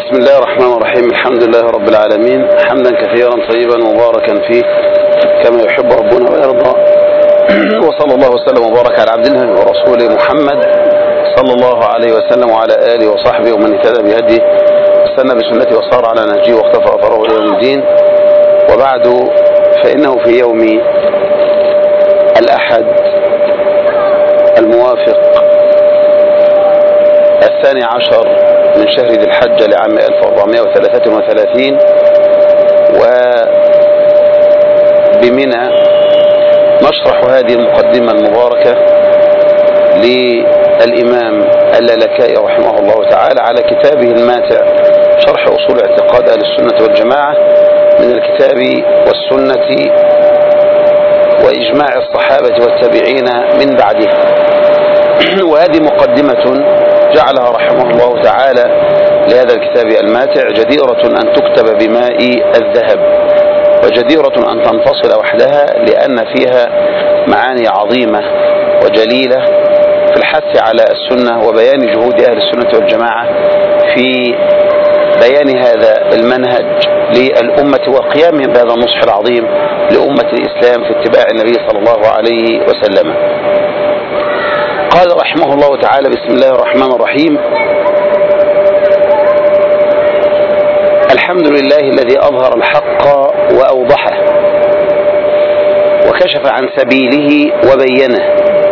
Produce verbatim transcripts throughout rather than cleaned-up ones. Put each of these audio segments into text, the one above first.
بسم الله الرحمن الرحيم. الحمد لله رب العالمين، حمدا كثيرا طيبا مباركا فيه كما يحب ربنا ويرضى. وصلى الله وسلم وبارك على عبده ورسوله محمد صلى الله عليه وسلم وعلى آله وصحبه ومن اهتدى بهديه واستنى بسنته وصار على نهجه واختفى أثره إلى يوم الدين. وبعد، فإنه في يوم الأحد الموافق الثاني عشر من شهر ذي الحجة لعام ألف وأربعمائة وثلاثة وثلاثين وبمنى نشرح هذه المقدمة المباركة للإمام اللالكائي رحمه الله تعالى على كتابه الماتع شرح أصول اعتقاد أهل السنة والجماعة من الكتاب والسنة وإجماع الصحابة والتابعين من بعده. وهذه مقدمة جعلها رحمه الله تعالى لهذا الكتاب الماتع جديرة أن تكتب بماء الذهب، وجديرة أن تنفصل وحدها، لأن فيها معاني عظيمة وجليلة في الحث على السنة وبيان جهود أهل السنة والجماعة في بيان هذا المنهج للأمة وقيامهم بهذا النصح العظيم لأمة الإسلام في اتباع النبي صلى الله عليه وسلم. قال رحمه الله تعالى: بسم الله الرحمن الرحيم. الحمد لله الذي أظهر الحق وأوضحه وكشف عن سبيله وبينه،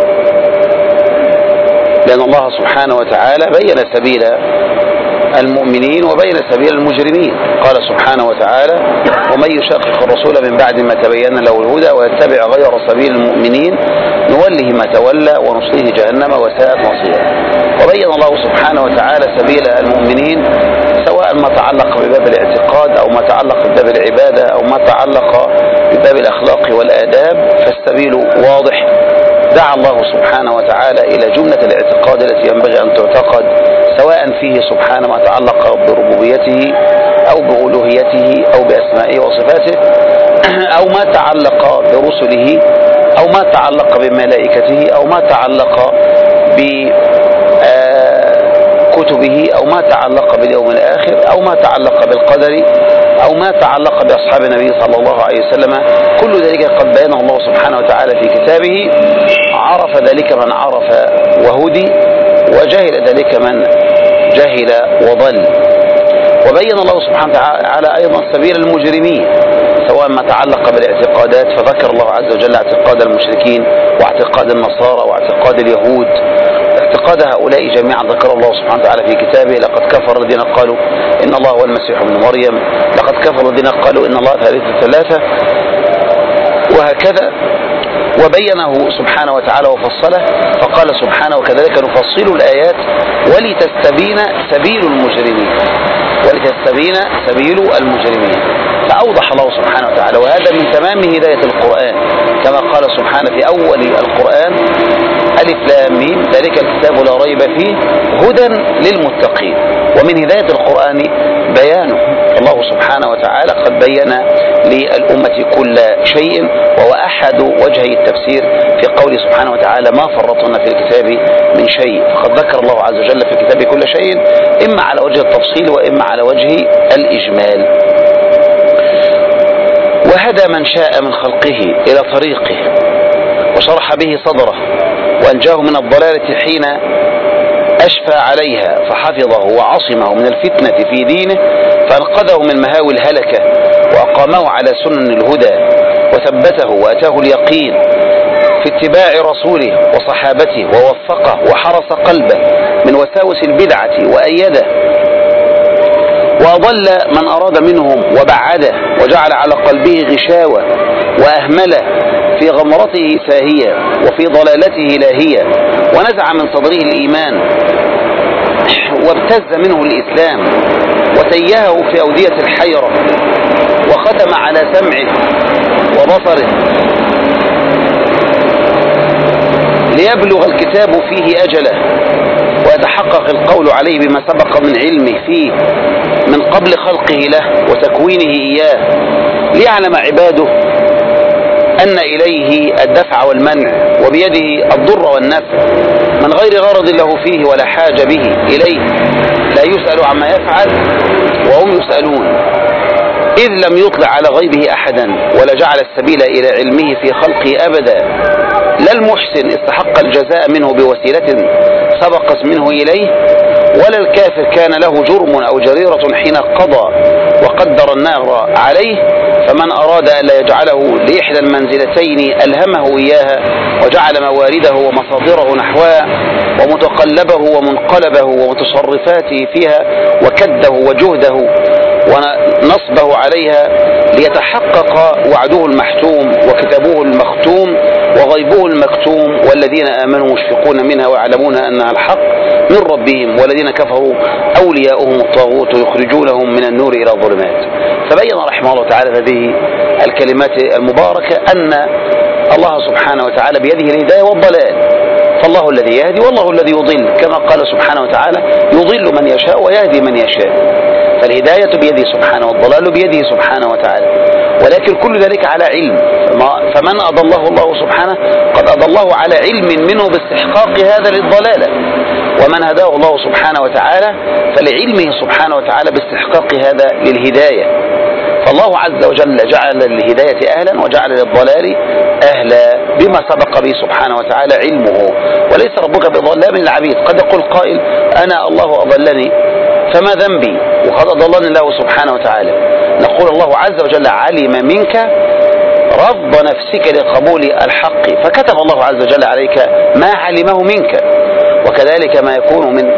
لأن الله سبحانه وتعالى بين سبيل المؤمنين وبين سبيل المجرمين. قال سبحانه وتعالى: ومن يشاقق الرسول من بعد ما تبين له الهدى ويتبع غير سبيل المؤمنين نوله ما تولى ونصليه جهنم وساءت مصيرا. وبين الله سبحانه وتعالى سبيل المؤمنين سواء ما تعلق بباب الاعتقاد أو ما تعلق بباب العبادة أو ما تعلق بباب الأخلاق والآداب، فالسبيل واضح. دعا الله سبحانه وتعالى إلى جملة الاعتقاد التي ينبغي أن تعتقد، سواء فيه سبحانه ما تعلق بربوبيته أو بألوهيته أو بأسمائه وصفاته، أو ما تعلق برسله أو ما تعلق بملائكته أو ما تعلق بكتبه أو ما تعلق باليوم الآخر أو ما تعلق بالقدر أو ما تعلق بأصحاب النبي صلى الله عليه وسلم. كل ذلك قد بينه الله سبحانه وتعالى في كتابه. عرف ذلك من عرف وهدي، وجهل ذلك من جهل وضل. وبين الله سبحانه وتعالى أيضا سبيل المجرمين، سواء ما تعلق بالاعتقادات، فذكر الله عز وجل اعتقاد المشركين واعتقاد النصارى واعتقاد اليهود. اعتقاد هؤلاء جميعا ذكر الله سبحانه وتعالى في كتابه: لقد كفر الذين قالوا إن الله هو المسيح ابن مريم، لقد كفر الذين قالوا إن الله ثالث ثلاثة، وهكذا. وبينه سبحانه وتعالى وفصله، فقال سبحانه: وكذلك نفصل الآيات ولتستبين سبيل المجرمين، ولتستبين سبيل المجرمين. فأوضح الله سبحانه وتعالى، وهذا من تمام هداية القرآن، كما قال سبحانه في أول القرآن: ألف لام ميم ذلك الكتاب لا ريب فيه هدى للمتقين. ومن هداية القرآن بيانه. الله سبحانه وتعالى قد بين للأمة كل شيء، وهو أحد وجهي التفسير في قوله سبحانه وتعالى: ما فرطنا في الكتاب من شيء. فقد ذكر الله عز وجل في الكتاب كل شيء، إما على وجه التفصيل وإما على وجه الإجمال. وهدى من شاء من خلقه إلى طريقه وشرح به صدره وأنجاه من الضلالة حين أشفى عليها فحفظه وعصمه من الفتنة في دينه، فأنقذه من مهاوي الهلكة وأقامه على سنن الهدى وثبته وأتاه اليقين في اتباع رسوله وصحابته، ووفقه وحرس قلبه من وساوس البدعة وأيده، وأضل من أراد منهم وبعده، وجعل على قلبه غشاوة وأهمله في غمرته ساهية وفي ضلالته لاهية، ونزع من صدره الإيمان وابتز منه الإسلام وتيهه في أودية الحيرة، وختم على سمعه وبصره ليبلغ الكتاب فيه أجله ويتحقق القول عليه بما سبق من علمه فيه من قبل خلقه له وتكوينه إياه، ليعلم عباده أن إليه الدفع والمنع وبيده الضر والنفع من غير غرض له فيه ولا حاجة به إليه، لا يسأل عما يفعل وهم يسألون، إذ لم يطلع على غيبه أحدا ولا جعل السبيل إلى علمه في خلقه أبدا. لا المحسن استحق الجزاء منه بوسيلة سبقت منه إليه، ولا الكافر كان له جرم أو جريرة حين قضى وقدر النار عليه. فمن أراد أن لا يجعله لإحدى المنزلتين ألهمه إياها وجعل موارده ومصادره نحوها ومتقلبه ومنقلبه ومتصرفاته فيها وكده وجهده ونصبه عليها ليتحقق وعده المحتوم وكتابه المختوم وغيبه المكتوم، والذين آمنوا مشفقون منها ويعلمون أنها الحق من ربهم، والذين كفروا أولياؤهم الطاغوت يخرجونهم من النور إلى الظلمات. فبين رحمه الله تعالى هذه الكلمات المباركة أن الله سبحانه وتعالى بيده الهداية والضلال، فالله الذي يهدي والله الذي يضل، كما قال سبحانه وتعالى يضل من يشاء ويهدي من يشاء. فالهداية بيده سبحانه والضلال بيده سبحانه وتعالى، ولكن كل ذلك على علم. فمن أضله الله سبحانه قد أضله على علم منه باستحقاق هذا للضلالة، ومن هداه الله سبحانه وتعالى فلعلمه سبحانه وتعالى باستحقاق هذا للهداية. فالله عز وجل جعل للهداية أهلا وجعل للضلال أهلا بما سبق به سبحانه وتعالى علمه، وليس ربك بظلام للعبيد. قد يقول قائل أنا الله أضلني فما ذنبي وقد أضلني الله سبحانه وتعالى. نقول الله عز وجل علم منك رفض نفسك لقبول الحق فكتب الله عز وجل عليك ما علمه منك، وكذلك ما يكون من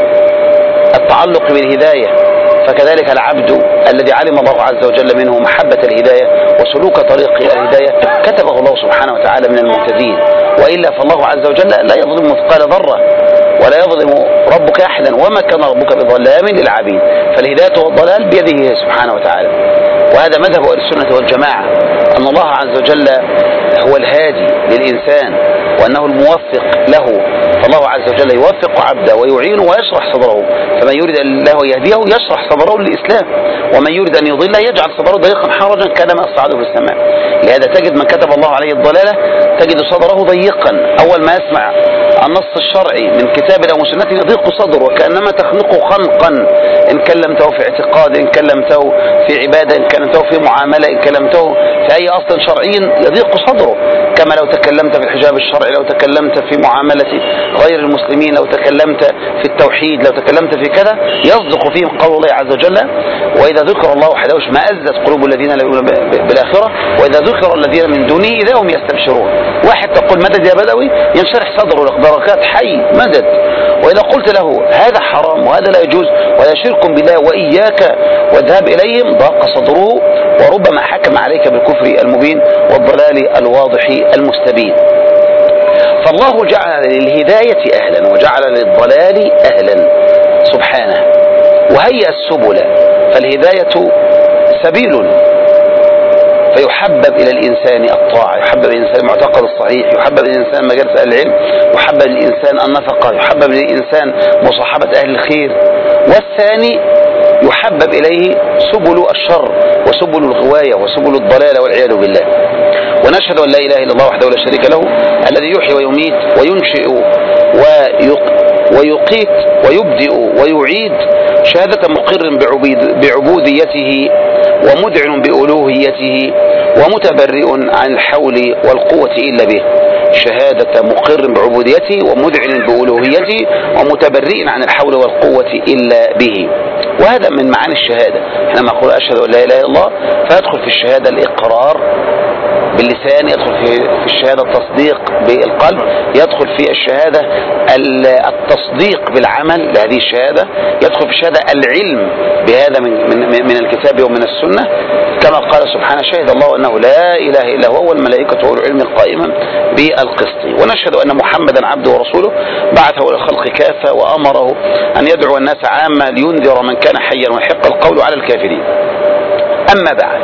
التعلق بالهداية فكذلك العبد الذي علم الله عز وجل منه محبة الهداية وسلوك طريق الهداية كتبه الله سبحانه وتعالى من المهتدين، وإلا فالله عز وجل لا يظلم مثقال ذرة ولا يظلم ربك أحدا وما كان ربك بظلام للعبيد. فالهداية والضلال بيده سبحانه وتعالى، وهذا مذهب أهل السنة والجماعة أن الله عز وجل هو الهادي للإنسان وأنه الموفق له، فالله عز وجل يوفق عبده ويعينه ويشرح صدره، فمن يريد أن الله يهديه يشرح صدره للإسلام، ومن يريد أن يضله يجعل صدره ضيقا حرجا كلما أصعده في السماء. لهذا تجد من كتب الله عليه الضلالة تجد صدره ضيقا، أول ما يسمع النص الشرعي من كتاب أو سنة يضيق صدره وكأنما تخنقه خنقا، إن كلمته في اعتقاد، إن كلمته في عبادة، إن كلمته في معاملة، إن كلمته في أي أصل شرعي يضيق صدره، كما لو تكلمت في الحجاب الشرعي، لو تكلمت في معاملة غير المسلمين، لو تكلمت في التوحيد، لو تكلمت في كذا يصدق فيهم قول الله عز وجل وإذا ذكر الله وحده اشمأزت قلوب الذين لا يؤمنون بالآخرة وإذا ذكر الذين من دونه إذا هم يستبشرون. واحد تقول مدد يا بدوي ينشرح صدره لبركات حي مدد، وإذا قلت له هذا حرام وهذا لا يجوز ولا شرك بالله وإياك واذهب إليهم ضاق صدره وربما حكم عليك بالكفر المبين والضلال الواضح المستبين. فالله جعل للهداية أهلا وجعل للضلال أهلا سبحانه وهيأ السبل، فالهداية سبيل فيحبب إلى الإنسان الطاعة، يحبب الإنسان المعتقد الصحيح، يحبب الإنسان مجالس العلم، يحبب الإنسان النفقة، يحبب الإنسان مصاحبة أهل الخير. والثاني يحبب إليه سبل الشر وسبل الغواية وسبل الضلال والعياذ بالله. ونشهد أن لا إله إلا الله وحده لا شريك له الذي يحيي ويميت وينشئ ويقيت ويبدئ ويعيد، شهادة مقر بعبوديته ومدعن بألوهيته ومتبرئ عن الحول والقوة إلا به. شهادة مقر بعبوديته ومدعن بألوهيته ومتبرئ عن الحول والقوة إلا به. وهذا من معاني الشهادة، حينما أقول أشهد أن لا إله إلا الله فيدخل في الشهادة الإقرار باللسان، يدخل في الشهادة التصديق بالقلب، يدخل في الشهادة التصديق بالعمل لهذه الشهادة، يدخل في الشهادة العلم بهذا من, من, من الكتاب ومن السنة، كما قال سبحانه شهد الله أنه لا إله إلا هو والملائكة والعلم القائما بالقسط. ونشهد أن محمدا عبده ورسوله بعثه إلى الخلق كافة وأمره أن يدعو الناس عامة لينذر من كان حيا ويحق القول على الكافرين. أما بعد،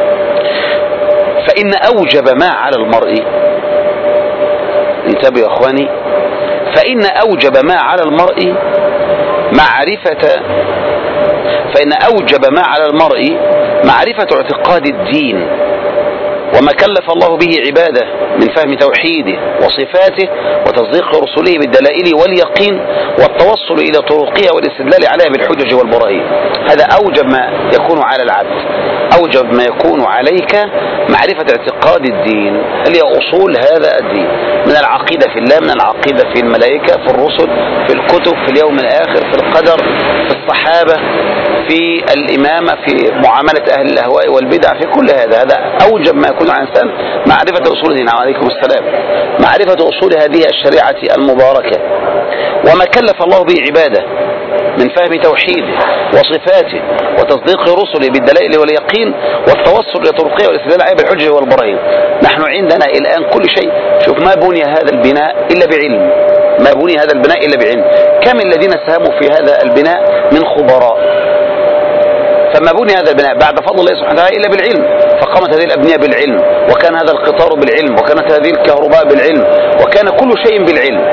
فإن أوجب ما على المرء، انتبهوا يا أخواني، فإن أوجب ما على المرء معرفة فإن أوجب ما على المرء معرفة اعتقاد الدين وما كلف الله به عباده من فهم توحيده وصفاته وتصديق رسله بالدلائل واليقين والتوصل إلى طرقها والاستدلال عليها بالحجج والبراهين. هذا أوجب ما يكون على العبد، أوجب ما يكون عليك معرفة اعتقاد الدين اللي هي أصول هذا الدين، من العقيدة في الله، من العقيدة في الملائكة، في الرسل، في الكتب، في اليوم الآخر، في القدر، في الصحابة، في الإمامة، في معاملة أهل الأهواء والبدع، في كل هذا. هذا أوجب ما يكون على الإنسان معرفة أصول الدين. عليكم السلام. معرفة أصول هذه الشريعة المباركة. وما كلف الله به عباده من فهم توحيده وصفاته وتصديق رسله بالدلائل واليقين والتوصل لطرقه والاستدلال عليه بالحجج والبراهين. نحن عندنا الآن كل شيء. شوف، ما بني هذا البناء إلا بعلم، ما بني هذا البناء إلا بعلم. كم الذين ساهموا في هذا البناء من خبراء؟ فما بني هذا البناء بعد فضل الله سبحانه وتعالى إلا بالعلم. فقامت هذه الأبنية بالعلم، وكان هذا القطار بالعلم، وكانت هذه الكهرباء بالعلم، وكان كل شيء بالعلم.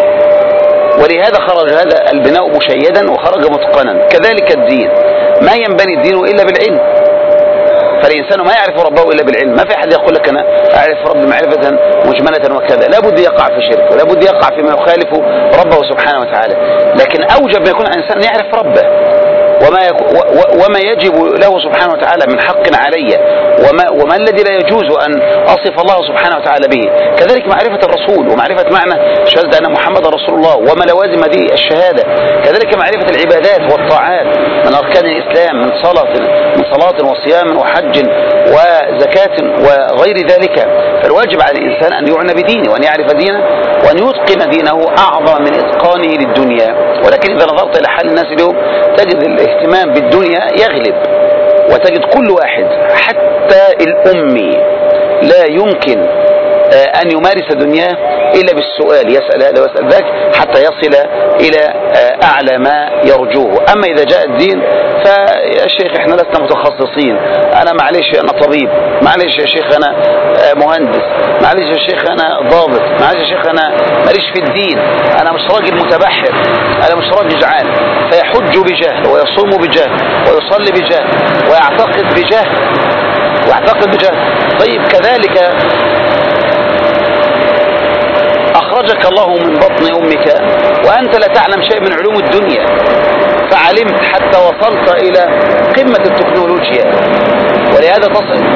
ولهذا خرج هذا البناء مشيدا وخرج متقنا. كذلك الدين، ما ينبني الدين إلا بالعلم. فالإنسان ما يعرف ربه إلا بالعلم. ما في أحد يقول لك أنا أعرف ربي معرفة مجملة وكذا. لا بد يقع في شرك، ولا بد يقع فيما يخالف ربه سبحانه وتعالى. لكن أوجب ما يكون الإنسان يعرف ربه وما, وما يجب له سبحانه وتعالى من حق علي، وما, وما الذي لا يجوز أن أصف الله سبحانه وتعالى به. كذلك معرفة الرسول ومعرفة معنى شهادة أن محمد رسول الله وما لوازم هذه الشهادة. كذلك معرفة العبادات والطاعات من أركان الإسلام، من صلاة من صلاة وصيام وحج وزكاة وغير ذلك. فالواجب على الإنسان أن يعنى بدينه وأن يعرف دينه وأن يتقن دينه أعظم من إتقانه للدنيا. ولكن إذا نظرت إلى حال الناس اليوم تجد الاهتمام بالدنيا يغلب، وتجد كل واحد حتى الأمي لا يمكن أن يمارس دنياه إلا بالسؤال، يسأل هذا ويسأل ذاك حتى يصل إلى أعلى ما يرجوه. أما إذا جاء الدين فيا شيخ إحنا لسنا متخصصين، أنا معلش أنا طبيب، معلش يا شيخ أنا مهندس، معلش يا شيخ أنا ضابط، معلش يا شيخ أنا ماليش في الدين، أنا مش راجل متبحر، أنا مش راجل جعان. فيحج بجهل ويصوم بجهل ويصلي بجهل ويعتقد بجهل ويعتقد بجهل. طيب كذلك أخرجك الله من بطن أمك وأنت لا تعلم شيء من علوم الدنيا، فعلمت حتى وصلت إلى قمة التكنولوجيا، ولهذا تصل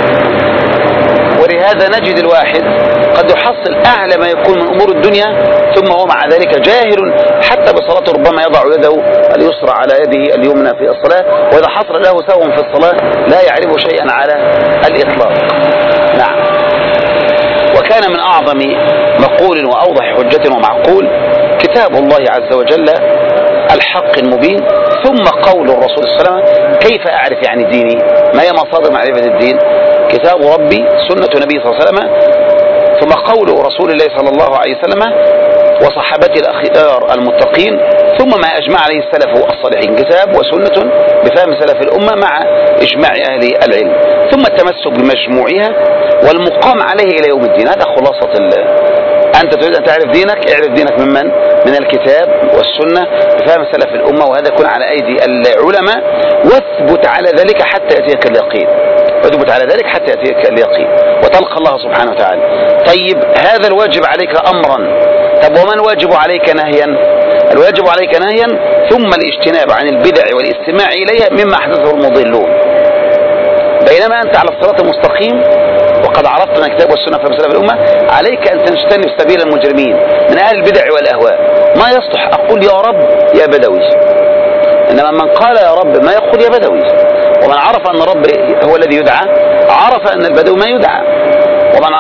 ولهذا نجد الواحد قد يحصل أعلى ما يكون من أمور الدنيا ثم هو مع ذلك جاهل حتى بصلاته. ربما يضع يده اليسرى على يده اليمنى في الصلاة، وإذا حصل له سهو في الصلاة لا يعرف شيئا على الإطلاق. نعم. وكان من أعظم مقول وأوضح حجة ومعقول كتاب الله عز وجل الحق المبين، ثم قول الرسول صلى الله عليه وسلم كيف أعرف يعني ديني، ما هي مصادر معرفة الدين؟ كتاب ربي، سنة النبي صلى الله عليه وسلم، ثم قول رسول الله صلى الله عليه وسلم وصحابته الأخيار المتقين، ثم ما أجمع عليه السلف الصالحين، كتاب وسنة بفهم سلف الأمة مع إجماع أهل العلم، ثم التمسك بمجموعها والمقام عليه إلى يوم الدين. هذا خلاصة الله. أنت تريد أن تعرف دينك، اعرف دينك من من؟ من الكتاب والسنة بفهم سلف الأمة، وهذا يكون على أيدي العلماء، واثبت على ذلك حتى يأتيك اليقين، واثبت على ذلك حتى يأتيك اليقين وتلقى الله سبحانه وتعالى. طيب هذا الواجب عليك أمرا، طب وما الواجب عليك نهيا؟ الواجب عليك نهيا ثم الاجتناب عن البدع والاستماع إليها مما أحدثه المضلون. بينما أنت على الصراط المستقيم وقد عرفت من الكتاب والسنة في سلف الأمة، عليك أن تجتنب سبيل المجرمين من أهل البدع والأهواء. ما يصلح أقول يا رب يا بدوي، إنما من قال يا رب ما يقول يا بدوي. ومن عرف أن رب هو الذي يدعى عرف أن البدوي ما يدعى. ومن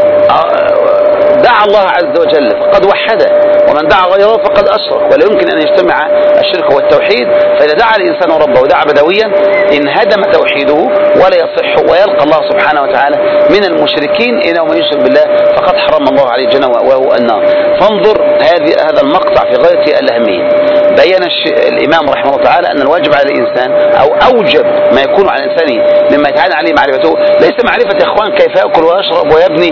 دعا الله عز وجل فقد وحده، ومن دعا غيره فقد أشرك، ولا يمكن أن يجتمع الشرك والتوحيد. فإذا دعا الإنسان ربه ودعا بدويا انهدم توحيده ولا يصح، ويلقى الله سبحانه وتعالى من المشركين إنه من يشرك بالله فقد حرم الله عليه الجنة وهو النار. فانظر هذه هذا المقطع في غاية الأهمية. بين الإمام رحمه الله تعالى أن الواجب على الإنسان أو أوجب ما يكون على الإنسان مما يتعين عليه معرفته ليس معرفة إخوان كيف يأكل ويشرب ويبني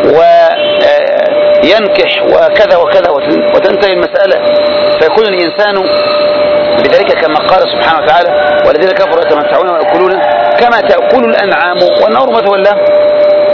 وينكح وكذا وكذا وتنتهي المسألة، فيكون الإنسان بذلك كما قال سبحانه وتعالى والذين كفروا يتمتعون ويأكلون كما تأكل الأنعام والنار مثوى لهم.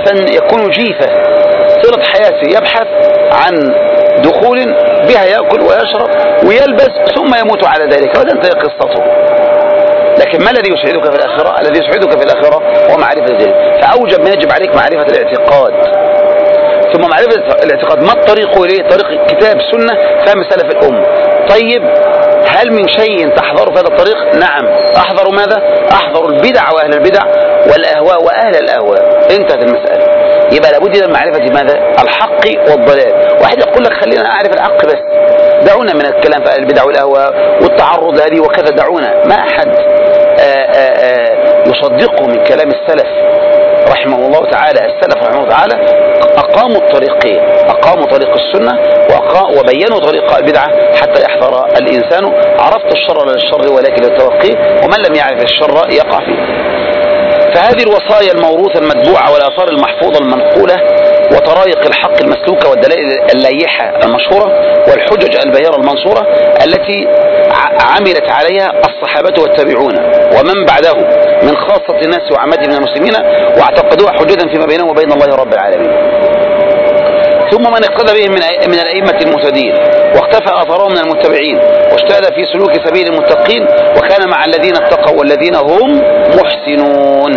فيكون جيفة طيلة حياته يبحث عن دخول بها يأكل ويشرب ويلبس ثم يموت على ذلك وتنتهي قصته. لكن ما الذي يسعدك في الآخرة؟ الذي يسعدك في الآخرة هو معرفة ذلك. فأوجب ما يجب عليك معرفة الاعتقاد، ثم معرفة الاعتقاد. ما الطريق إليه؟ طريق كتاب سنة فهم سلف الأمة. طيب هل من شيء تحذر في هذا الطريق؟ نعم. أحذر ماذا؟ أحذر البدع وأهل البدع والأهواء وأهل الأهواء. انتهت المسألة. يبقى لابد من معرفة ماذا؟ الحق والضلال. واحد يقول لك خلينا أعرف الحق بس، دعونا من الكلام في أهل البدع والأهواء والتعرض هذه وكذا، دعونا. ما أحد آآ آآ يصدقه من كلام السلف رحمه الله تعالى. السلف رحمه الله تعالى أقاموا الطريقين، أقاموا طريق السنة وبينوا طريق البدعة حتى يحذر الإنسان. عرفت الشر للشر ولكن للتوقيه، ومن لم يعرف الشر يقع فيه. فهذه الوصايا الموروثة المتبوعة والآثار المحفوظة المنقولة وطرائق الحق المسلوكة والدلائل الليحة المشهورة والحجج البهيرة المنصورة التي عملت عليها الصحابة والتابعون ومن بعدهم من خاصة الناس وعامتهم من المسلمين، واعتقدوها حجة فيما بينهم وبين الله رب العالمين. ثم من اقتدى بهم من الأئمة المهتدين واختفى أثرهم من المتبعين واجتهد في سلوك سبيل المتقين وكان مع الذين اتقوا والذين هم محسنون.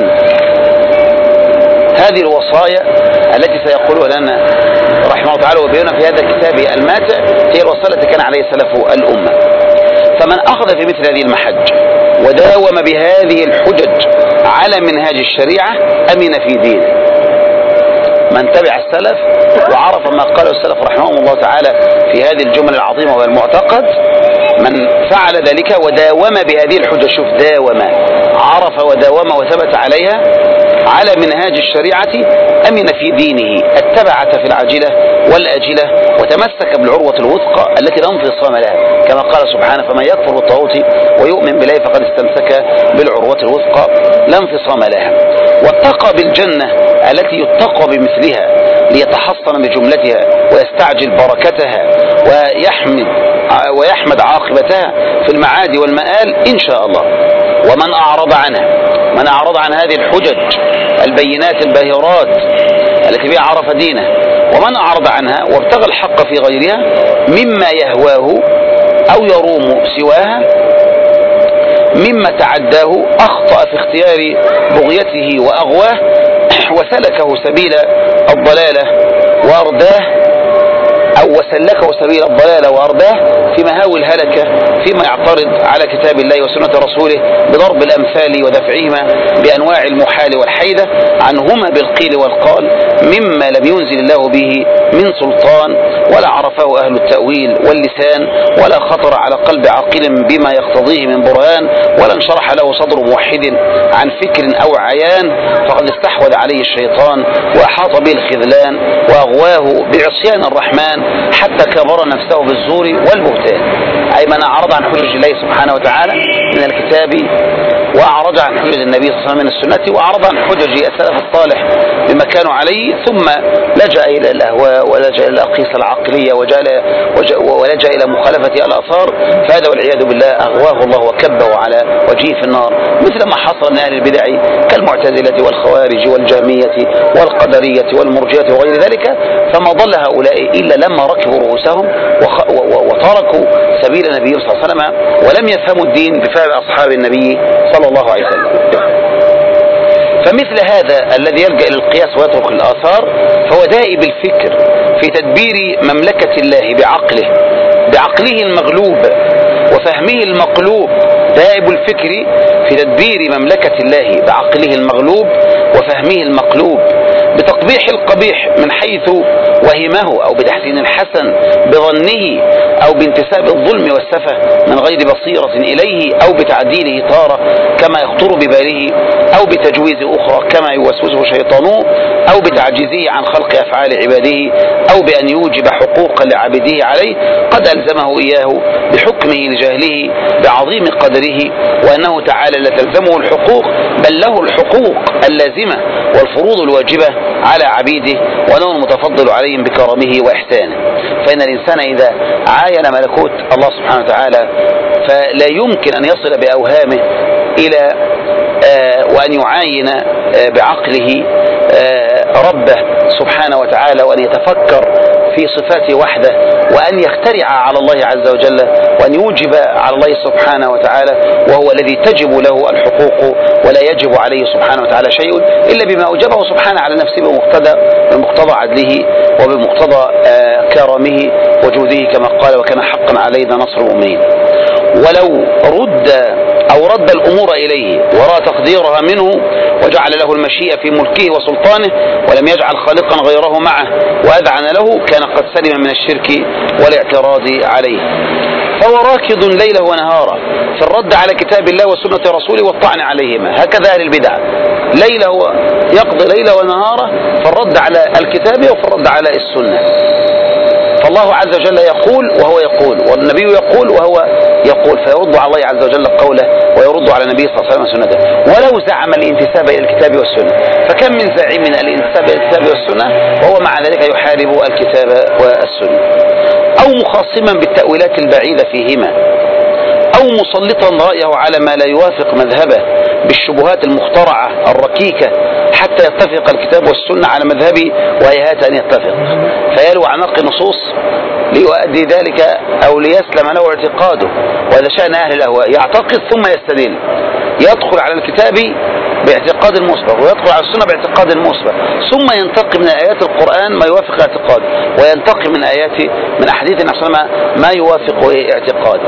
هذه الوصايا التي سيقولها لنا رحمه الله تعالى وبينها في هذا الكتاب الماتع هي الوصايا التي كان عليه سلف الأمة. فمن أخذ في مثل هذه المحج وداوم بهذه الحجج على منهاج الشريعة أمن في دينه. من تبع السلف وعرف ما قاله السلف رحمه الله تعالى في هذه الجمل العظيمة والمعتقد، من فعل ذلك وداوم بهذه الحجة، شوف داوم، عرف وداوم وثبت عليها على منهاج الشريعة أمن في دينه، اتبعت في العاجلة والآجلة وتمسك بالعروة الوثقى التي لا انفصام لها، كما قال سبحانه فمن يكفر بالطاغوت ويؤمن بالله فقد استمسك بالعروة الوثقى لا انفصام لها. واتقى بالجنة التي يتقى بمثلها ليتحصن بجملتها ويستعجل بركتها ويحمد ويحمد عاقبتها في المعاد والمآل إن شاء الله. ومن أعرض عنها، من أعرض عن هذه الحجج البينات الباهرات التي بها عرف دينه، ومن أعرض عنها وابتغى الحق في غيرها مما يهواه أو يروم سواها مما تعداه أخطأ في اختيار بغيته وأغواه وسلكه سبيل الضلالة وأرداه أو وسلكه سبيل الضلالة وأرداه في مهاوي الهلكة فيما يعترض على كتاب الله وسنة رسوله بضرب الأمثال ودفعهما بأنواع المحال والحيدة عنهما بالقيل والقال مما لم ينزل الله به من سلطان ولا عرفه أهل التأويل واللسان ولا خطر على قلب عاقل بما يقتضيه من برهان ولا انشرح له صدر موحد عن فكر أو عيان فقد استحوذ عليه الشيطان وأحاط به الخذلان وأغواه بعصيان الرحمن حتى كبر نفسه بالزور والبهتان. أي من أعرض عن حجج الله سبحانه وتعالى من الكتاب وأعرض عن حجج النبي صلى الله عليه وسلم من السنة وأعرض عن حجج السلف الصالح بما كانوا عليه ثم لجأ إلى الأهواء ولجأ إلى الأقيسة العقلية ولجأ إلى مخالفة الآثار، فهذا والعياذ بالله أغواه الله وكبه على وجهه في النار، مثل ما حصل من أهل البدع كالمعتزلة والخوارج والجهمية والقدرية والمرجئة وغير ذلك. فما ضل هؤلاء إلا لما ركبوا رؤوسهم وتركوا سبيل النبي صلى الله عليه وسلم ولم يفهموا الدين بفهم أصحاب النبي صلى الله عليه وسلم. فمثل هذا الذي يلجأ للقياس ويترك الآثار فهو دائب الفكر في تدبير مملكة الله بعقله بعقله المغلوب وفهمه المقلوب، دائب الفكر في تدبير مملكة الله بعقله المغلوب وفهمه المقلوب بتقبيح القبيح من حيث وهمه أو بتحسين الحسن بظنه أو بانتساب الظلم والسفه من غير بصيرة إليه أو بتعديله تارة كما يخطر بباله أو بتجويز أخرى كما يوسوسه شيطانه أو بتعجيزه عن خلق أفعال عباده أو بأن يوجب حقوقا لعبده عليه قد ألزمه إياه بحكمه لجهله بعظيم قدره وأنه تعالى لا تلزمه الحقوق بل له الحقوق اللازمة والفروض الواجبة على عبيده وأنه المتفضل عليهم بكرمه وإحسانه. فإن الإنسان إذا عاين ملكوت الله سبحانه وتعالى فلا يمكن أن يصل بأوهامه إلى آه وأن يعاين آه بعقله آه ربه سبحانه وتعالى وأن يتفكر في صفاته وحده وأن يخترع على الله عز وجل وأن يوجب على الله سبحانه وتعالى، وهو الذي تجب له الحقوق ولا يجب عليه سبحانه وتعالى شيء إلا بما أوجبه سبحانه على نفسه بمقتضى بمقتضى عدله وبمقتضى كرمه وجوده كما قال وكان حقا علينا نصر المؤمنين. ولو رد أو رد الأمور إليه وراء تقديرها منه وجعل له المشيئة في ملكه وسلطانه ولم يجعل خالقا غيره معه وأذعن له كان قد سلم من الشرك والاعتراض عليه. فهو راكض ليله ونهاره في الرد على كتاب الله وسنة رسوله والطعن عليهما، هكذا أهل البدع ليله يقضي ليله ونهاره في الرد على الكتاب وفي الرد على السنة. فالله عز وجل يقول وهو يقول، والنبي يقول وهو يقول، فيرد على الله عز وجل قوله ويرد على النبي صلى الله عليه وسلم سنته. ولو زعم الانتساب إلى الكتاب والسنة، فكم من زعيم من الانتساب إلى الكتاب والسنة وهو مع ذلك يحارب الكتاب والسنة، أو مخاصما بالتأويلات البعيدة فيهما، أو مسلطا رأيه على ما لا يوافق مذهبه بالشبهات المخترعة الركيكة حتى يتفق الكتاب والسنة على مذهبه وهيهات أن يتفق، فيلو عن نقل النصوص ليؤدي ذلك أو ليسلم له اعتقاده. وهذا شأن أهل الأهواء، يعتقد ثم يستدل، يدخل على الكتاب باعتقاد مسبق ويدخل على السنة باعتقاد مسبق، ثم ينتقي من آيات القرآن ما يوافق الاعتقاد وينتقي من آيات من أحاديث النبي صلى الله عليه وسلم ما يوافق اعتقاد.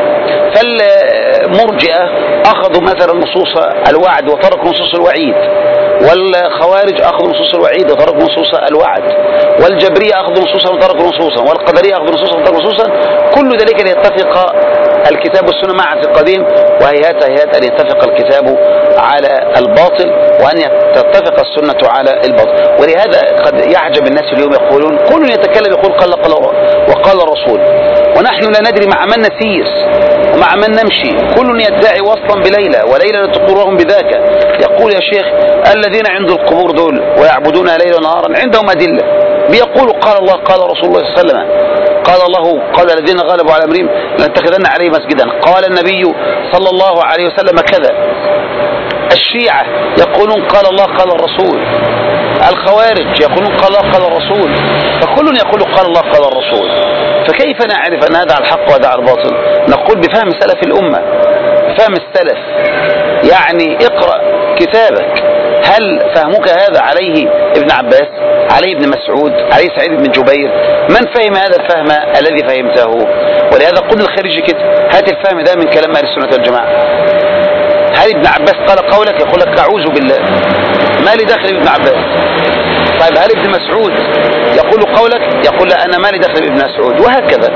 فالمرجئة أخذوا مثلا نصوص الوعد وتركوا نصوص الوعيد، والخوارج أخذوا نصوص الوعيد وتركوا نصوص الوعد، والجبرية أخذوا نصوصا وتركوا نصوصا، والقدرية أخذوا نصوصا وتركوا نصوصا، كل ذلك ليتفق الكتاب والسنة مع اعتقادهم، وهيهات هيهات أن يتفق الكتاب على الباطل وأن تتفق السنة على الباطل. ولهذا قد يعجب الناس اليوم يقولون كل يتكلم يقول قال قال وقال الرسول، ونحن لا ندري مع من نسير ومع من نمشي، كل يدعي وصلا بليلة وليلة تقرهم بذاك. يقول يا شيخ الذين عند القبور دول ويعبدونها ليلا ونهارا عندهم أدلة، بيقولوا قال الله قال رسول الله صلى الله عليه وسلم، قال الله قال الذين غلبوا على أمرهم لنتخذن عليه مسجدا، قال النبي صلى الله عليه وسلم كذا. الشيعة يقولون قال الله قال الرسول، الخوارج يقولون قال الله قال الرسول، فكل يقول قال الله قال الرسول. فكيف نعرف أن هذا على الحق وهذا على الباطل؟ نقول بفهم سلف الأمة، بفهم السلف. يعني اقرأ كتابك، هل فهمك هذا عليه ابن عباس، عليه ابن مسعود، عليه سعيد بن جبير؟ من فهم هذا الفهم الذي فهمته؟ ولهذا قل الخارجي كده هات الفهم ده من كلام أهل السنة والجماعة. هل ابن عباس قال قولك؟ يقول لك أعوذ بالله، ما لي دخل ابن عباس. طيب هل ابن مسعود يقول قولك؟ يقول لا أنا ما لي دخل ابن مسعود. وهكذا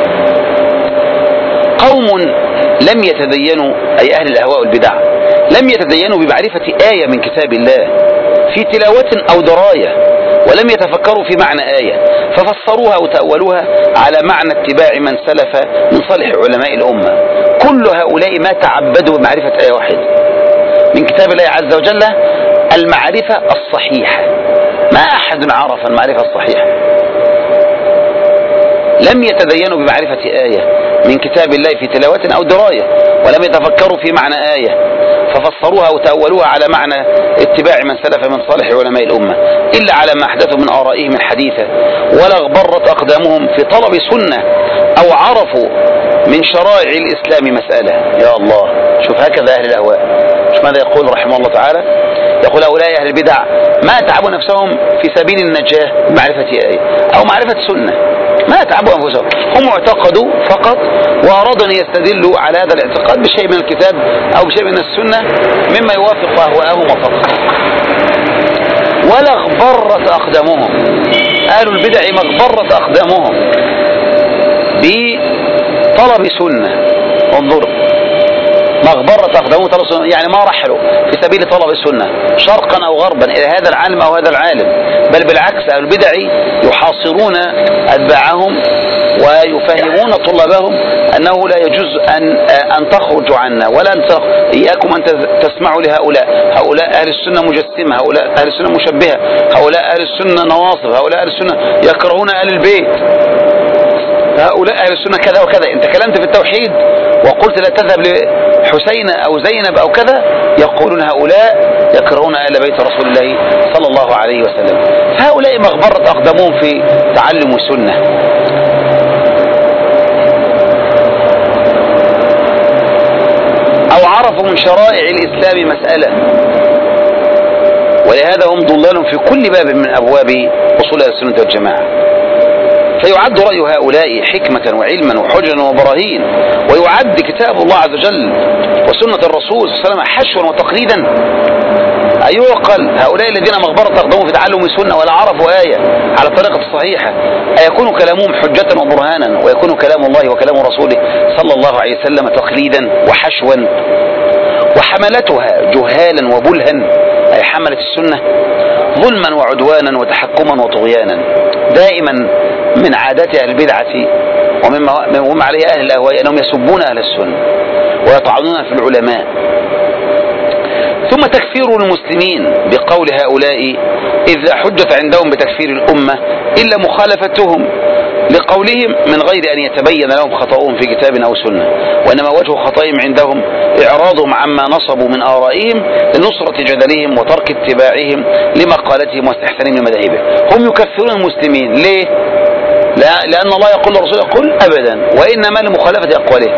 قوم لم يتدينوا، أي أهل الأهواء والبدع، لم يتدينوا بمعرفة آية من كتاب الله في تلاوة أو دراية، ولم يتفكروا في معنى آية ففسروها وتأولوها على معنى اتباع من سلف من صالح علماء الأمة. كل هؤلاء ما تعبدوا بمعرفة آية واحدة من كتاب الله عز وجل، المعرفة الصحيحة. ما أحد عرف المعرفة الصحيحة. لم يتدينوا بمعرفة آية من كتاب الله في تلاوة أو دراية، ولم يتفكروا في معنى آية ففسروها وتأولوها على معنى اتباع من سلف من صالح علماء الأمة، إلا على ما أحدثوا من آرائهم الحديثة، ولا اغبرت أقدامهم في طلب سنة أو عرفوا من شرائع الإسلام مسألة. يا الله، شوف هكذا أهل الأهواء، شوف ماذا يقول رحمه الله تعالى. يقول هؤلاء أهل البدع ما تعبوا نفسهم في سبيل النجاة بمعرفة آية أو معرفة سنة، ما تعبوا أنفسهم، هم اعتقدوا فقط وأرادوا أن يستدلوا على هذا الاعتقاد بشيء من الكتاب أو بشيء من السنة مما يوافق أهواءهم فقط. ولا اغبرت أقدامهم، أهل البدع مغبرت أقدامهم بطلب سنة. انظر، مغبرة أقدامهم طلب سنة، يعني ما رحلوا في سبيل طلب السنة شرقا أو غربا إلى هذا العالم أو هذا العالم، بل بالعكس أهل البدع يحاصرون أتباعهم ويفهمون طلابهم أنه لا يجوز أن أن تخرجوا عنا ولا أن إياكم أن تسمعوا لهؤلاء. هؤلاء أهل السنة مجسمة، هؤلاء أهل السنة مشبهة، هؤلاء أهل السنة نواصب، هؤلاء أهل السنة يكرهون أهل البيت، هؤلاء أهل السنة كذا وكذا. أنت كلمت في التوحيد وقلت لا تذهب الحسين أو زينب أو كذا يقولون هؤلاء يكرهون آل بيت رسول الله صلى الله عليه وسلم. فهؤلاء مغبرة أقدمون في تعلم السنة. أو عرفوا من شرائع الإسلام مسألة، ولهذا هم ضلال في كل باب من أبواب أصول السنة والجماعة. فيعد رأي هؤلاء حكمة وعلما وحجا وبراهين، ويعد كتاب الله عز وجل وسنة الرسول صلى الله عليه وسلم حشوا وتقليدا. أيعقل هؤلاء الذين مغبرة أقدموا في تعلم السنة ولا عرفوا آية على الطريقة الصحيحة أيكون كلامهم حجة وبرهانا، ويكون كلام الله وكلام رسوله صلى الله عليه وسلم تقليدا وحشوا؟ وحملتها جهالا وبلها، أي حملت السنة ظلما وعدوانا وتحكما وطغيانا. دائما من عادات أهل البدعة ومما عليه أهل الأهواء أنهم يسبون أهل السنة ويطعنون في العلماء. ثم تكفير المسلمين بقول هؤلاء إذ لا حجة عندهم بتكفير الأمة إلا مخالفتهم لقولهم من غير أن يتبين لهم خطأهم في كتاب أو سنة، وإنما وجه خطأهم عندهم إعراضهم عما نصبوا من آرائهم لنصرة جدلهم وترك اتباعهم لمقالتهم واستحسانهم لمذاهبهم. هم يكفرون المسلمين ليه؟ لا لأن الله يقول للرسول يقول أبدا، وإنما لمخالفة أقواله.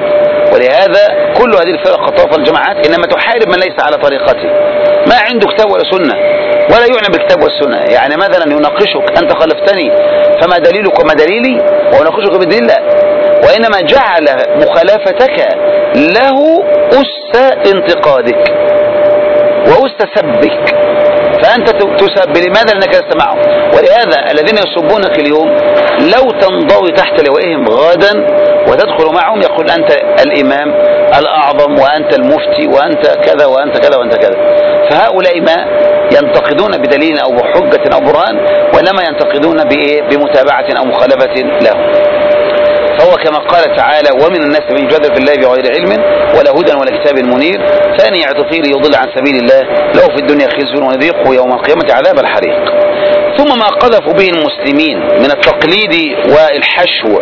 ولهذا كل هذه الفرق الطائفة الجماعات إنما تحارب من ليس على طريقته، ما عنده كتاب ولا سنة ولا يعنى بالكتاب والسنة. يعني مثلا يناقشك أنت خالفتني فما دليلك وما دليلي، ويناقشك بالدليل لا، وإنما جعل مخالفتك له أس انتقادك وأس سبك، فأنت تسب لماذا؟ لأنك تستمعه. ولهذا الذين يسبونك اليوم لو تنضوي تحت لوائهم غدا وتدخل معهم يقول أنت الإمام الأعظم وأنت المفتي وأنت كذا وأنت كذا وأنت كذا. فهؤلاء ما ينتقدون بدليل أو بحجة أو برهان، وإنما ينتقدون بمتابعة أو مخالفة له. فهو كما قال تعالى ومن الناس من يجادل في الله بغير علم ولا هدى ولا كتاب منير ثاني يعتقي ليضل عن سبيل الله له في الدنيا خزي ونذيقه يوم القيامة عذاب الحريق. ثم ما قذفوا به المسلمين من التقليد والحشو،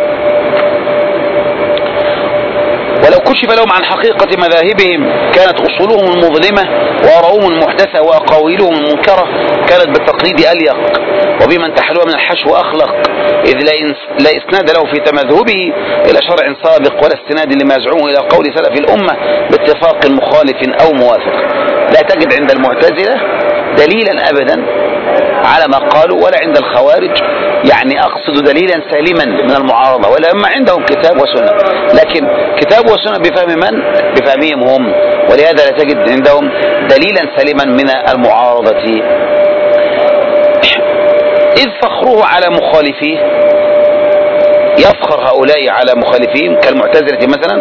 ولو كشف لهم عن حقيقة مذاهبهم كانت أصولهم المظلمة وآراؤهم المحدثة وأقاويلهم المنكرة كانت بالتقليد أليق، وبما انتحلوها من الحشو أخلق، إذ لا إسناد له في تمذهبه إلى شرع سابق ولا استناد لما يزعمه إلى قول سلف الأمة باتفاق مخالف أو موافق. لا تجد عند المعتزلة دليلا أبدا على ما قالوا، ولا عند الخوارج، يعني أقصد دليلا سالما من المعارضة، ولا أما عندهم كتاب وسنة، لكن كتاب وسنة بفهم من؟ بفهمهم هم، ولهذا لا تجد عندهم دليلا سالما من المعارضة. إذ فخره على مخالفيه، يفخر هؤلاء على مخالفين كالمعتزلة مثلا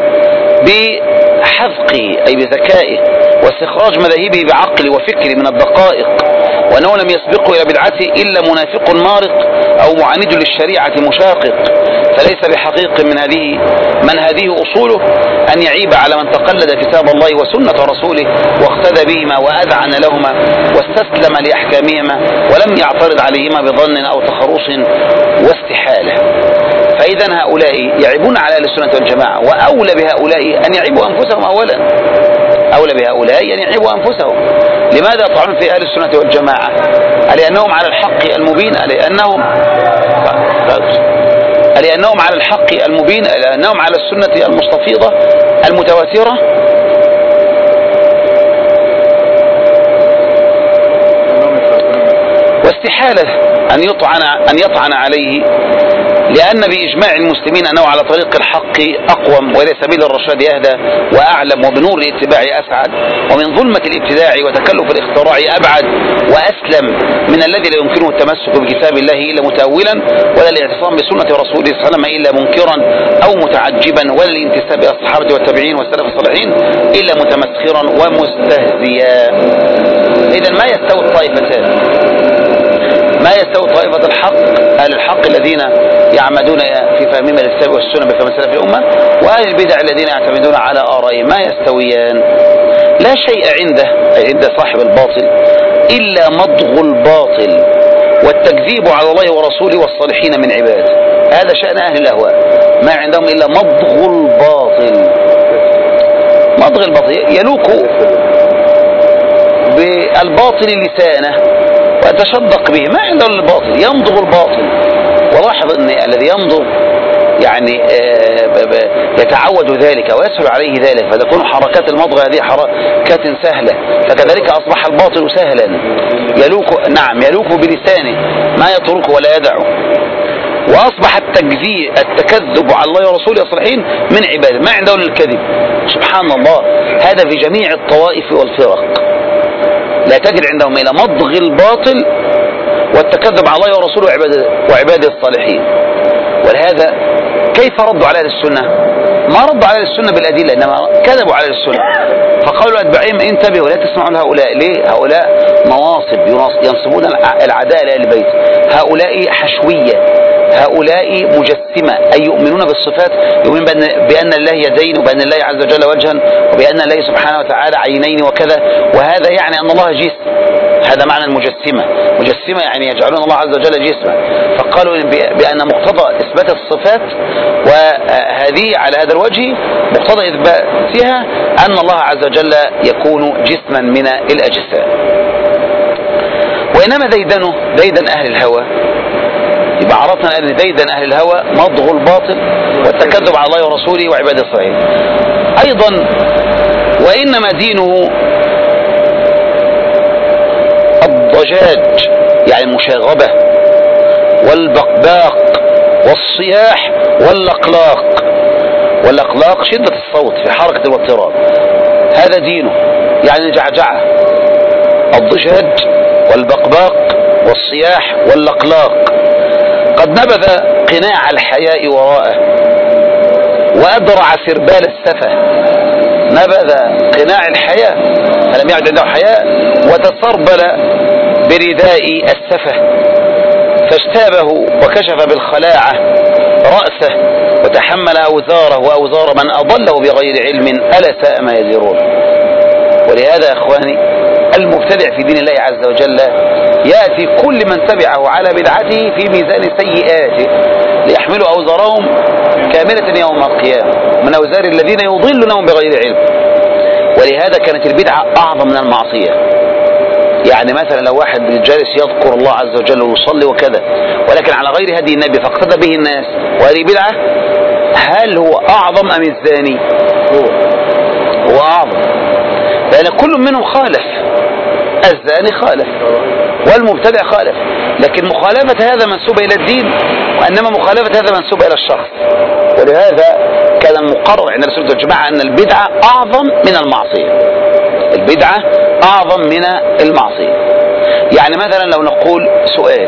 بحذقه أي بذكائه واستخراج مذاهبه بعقل وفكر من الدقائق، وأنه لم يسبقه إلى بدعته إلا منافق مارق أو معاند للشريعة مشاقق، فليس بحقيق من هذه من هذه أصوله أن يعيب على من تقلد كتاب الله وسنة رسوله واقتدى بهما وأذعن لهما واستسلم لأحكامهما ولم يعترض عليهما بظن أو تخرص واستحالة. فإذا هؤلاء يعيبون على أهل السنة والجماعة، وأولى بهؤلاء أن يعيبوا أنفسهم أولا، أولى بهؤلاء أن يعيبوا أنفسهم. لماذا يطعنون في أهل السنة والجماعة؟ لأنهم على الحق المبين، لأنهم لأنهم على الحق المبين، لأنهم على السنة المستفيضة المتواترة، واستحالة أن يطعن أن يطعن عليه، لأن بإجماع المسلمين أنه على طريق الحق أقوم وإلى سبيل الرشاد أهدى وأعلم وبنور الاتباع أسعد، ومن ظلمة الابتداع وتكلف الاختراع أبعد وأسلم من الذي لا يمكنه التمسك بكتاب الله إلا متأولا، ولا الاعتصام بسنة رسوله صلى الله عليه وسلم إلا منكرا أو متعجبا، ولا الانتساب إلى الصحابة والتابعين والسلف الصالحين إلا متمسخرا ومستهزيا. إذا ما يستوي الطائفتان، ما يستوي طائفة الحق أهل الحق الذين يعمدون في فهمهم الكتاب والسنة بفهم سلف الأمة، وأهل البدع الذين يعتمدون على آرائهم، ما يستويان. لا شيء عنده عند صاحب الباطل إلا مضغ الباطل والتكذيب على الله ورسوله والصالحين من عباده. هذا شأن أهل الأهواء، ما عندهم إلا مضغ الباطل. مضغ الباطل يلوك بالباطل لسانه ويتشدق به، ما عنده الباطل، يمضغ الباطل. ولاحظ ان الذي يمضغ يعني يتعود ذلك ويسهل عليه ذلك، فتكون حركات المضغ هذه حركات سهلة، فكذلك أصبح الباطل سهلا يلوك، نعم يلوك بلسانه ما يتركه ولا يدعه. وأصبح التكذيب التكذب على الله ورسوله الصالحين من عباده، ما عنده الكذب. سبحان الله، هذا في جميع الطوائف والفرق لا تجد عندهم إلا مضغ الباطل والتكذب على الله ورسوله وعباده, وعباده الصالحين. ولهذا كيف ردوا على اهل السنة؟ ما ردوا على اهل السنة بالأدلة، إنما كذبوا على اهل السنة، فقالوا لأتباعهم انتبهوا لا تسمعوا لهؤلاء. ليه؟ هؤلاء نواصب ينصبون العداء لأهل البيت، هؤلاء حشوية، هؤلاء مجسمة، أي يؤمنون بالصفات، يؤمنون بأن, بأن الله يدين وبأن الله عز وجل وجها وبأن الله سبحانه وتعالى عينين وكذا، وهذا يعني أن الله جسم، هذا معنى المجسمة. مجسمة يعني يجعلون الله عز وجل جسما، فقالوا بأن مقتضى إثبات الصفات وهذه على هذا الوجه مقتضى إثباتها أن الله عز وجل يكون جسما من الأجسام. وإنما ديدنه ديدن أهل الهوى، يبقى عرفنا أن ديدن أهل الهوى مضغ الباطل والتكذب على الله ورسوله وعباده الصالحين. أيضا وإنما دينه الضجاج، يعني المشاغبة والبقباق والصياح واللقلاق. واللقلاق شدة الصوت في حركة واضطراب، هذا دينه، يعني جعجعة. الضجاج والبقباق والصياح واللقلاق قد نبذ قناع الحياء وراءه وأدرع سربال السفة. نبذ قناع الحياء، فلم يعد عنده حياء، وتسربل برداء السفة، فاجتابه وكشف بالخلاعة رأسه وتحمل أوزاره وأوزار من أضله بغير علم، ألا ساء ما يزرون. ولهذا يا إخواني المبتدع في دين الله عز وجل يأتي كل من تبعه على بدعته في ميزان سيئاته ليحملوا أوزارهم كاملة يوم القيامة من أوزار الذين يضلونهم بغير علم. ولهذا كانت البدعة أعظم من المعصية. يعني مثلا لو واحد جالس يذكر الله عز وجل ويصلي وكذا، ولكن على غير هدي النبي فاقتدى به الناس وهذه بدعة، هل هو أعظم أم الزاني؟ هو هو أعظم، لأن كل منهم خالف. الزاني خالف والمبتدع خالف، لكن مخالفة هذا منسوب إلى الدين، وإنما مخالفة هذا منسوب إلى الشخص. ولهذا كان المقرر عند السنة والجماعة أن البدعة أعظم من المعصية. البدعة أعظم من المعصية. يعني مثلا لو نقول سؤال: